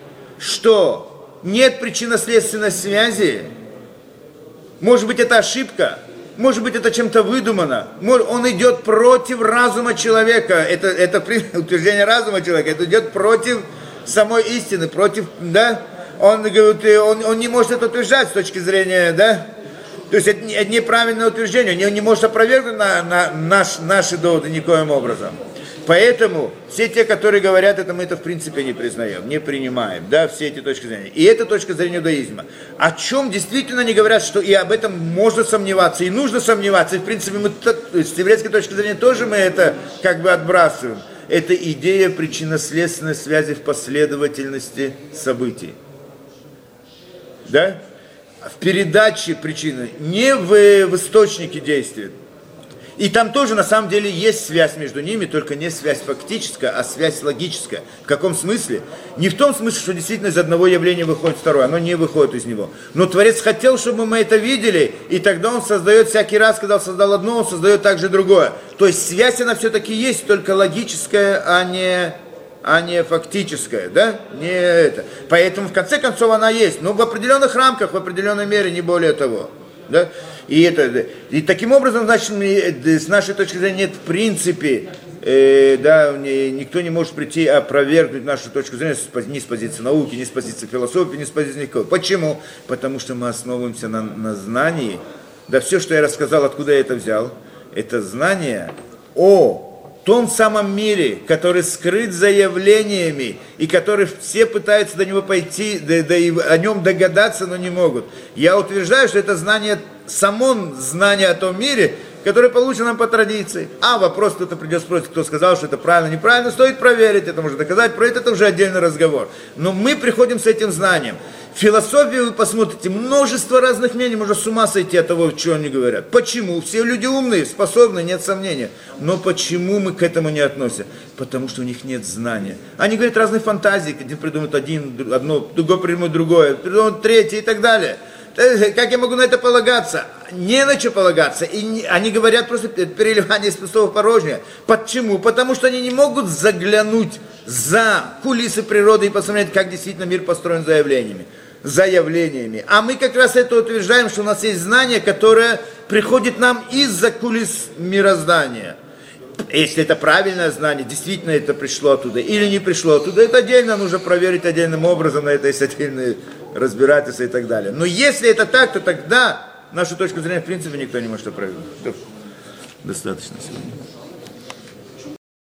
что нет причинно-следственной связи, может быть, это ошибка, может быть, это чем-то выдумано, он идет против разума человека, это, это утверждение разума человека, это идет против самой истины, против, да, он, он, он не может это утверждать с точки зрения, да, то есть это неправильное утверждение, он не может опровергнуть на, на наш, наши доводы никоим образом. Поэтому все те, которые говорят это, мы это в принципе не признаем, не принимаем, да, все эти точки зрения. И это точка зрения иудаизма. О чем действительно они говорят, что и об этом можно сомневаться, и нужно сомневаться, и в принципе мы, с еврейской точки зрения тоже мы это как бы отбрасываем. Это идея причинно-следственной связи в последовательности событий. Да? В передаче причины, не в, в источнике действия. И там тоже на самом деле есть связь между ними, только не связь фактическая, а связь логическая. В каком смысле? Не в том смысле, что действительно из одного явления выходит второе, оно не выходит из него. Но Творец хотел, чтобы мы это видели, и тогда он создает всякий раз, когда он создал одно, он создает также другое. То есть связь она все-таки есть, только логическая, а не... а не фактическая, да? Не это. Поэтому в конце концов она есть, но в определенных рамках, в определенной мере, не более того. Да? И, это, и таким образом, значит, с нашей точки зрения нет в принципе, э, да, никто не может прийти опровергнуть нашу точку зрения ни с позиции науки, ни с позиции философии, ни с позиции никакой. Почему? Потому что мы основываемся на, на знании. Да все, что я рассказал, откуда я это взял, это знание о том самом мире, который скрыт за явлениями, и который все пытаются до него пойти, да, да и о нем догадаться, но не могут. Я утверждаю, что это знание, само знание о том мире, которое получено по традиции. А вопрос, кто-то придет спросить, кто сказал, что это правильно, неправильно, стоит проверить, это можно доказать, про это, это уже отдельный разговор. Но мы приходим с этим знанием. В философии вы посмотрите, множество разных мнений, можно с ума сойти от того, что они говорят. Почему? Все люди умные, способные, нет сомнения. Но почему мы к этому не относимся? Потому что у них нет знания. Они говорят разные фантазии, один придумает один, одно, другой придумает другое, придумает третье и так далее. Как я могу на это полагаться? Не на что полагаться. И не, они говорят просто переливание из пустого в порожнее. Почему? Потому что они не могут заглянуть за кулисы природы и посмотреть, как действительно мир построен заявлениями. заявлениями. А мы как раз это утверждаем, что у нас есть знание, которое приходит нам из-за кулис мироздания. Если это правильное знание, действительно это пришло оттуда или не пришло оттуда, это отдельно нужно проверить отдельным образом, на это есть отдельные разбирательства и так далее. Но если это так, то тогда нашу точку зрения в принципе никто не может опровергнуть. Достаточно сегодня.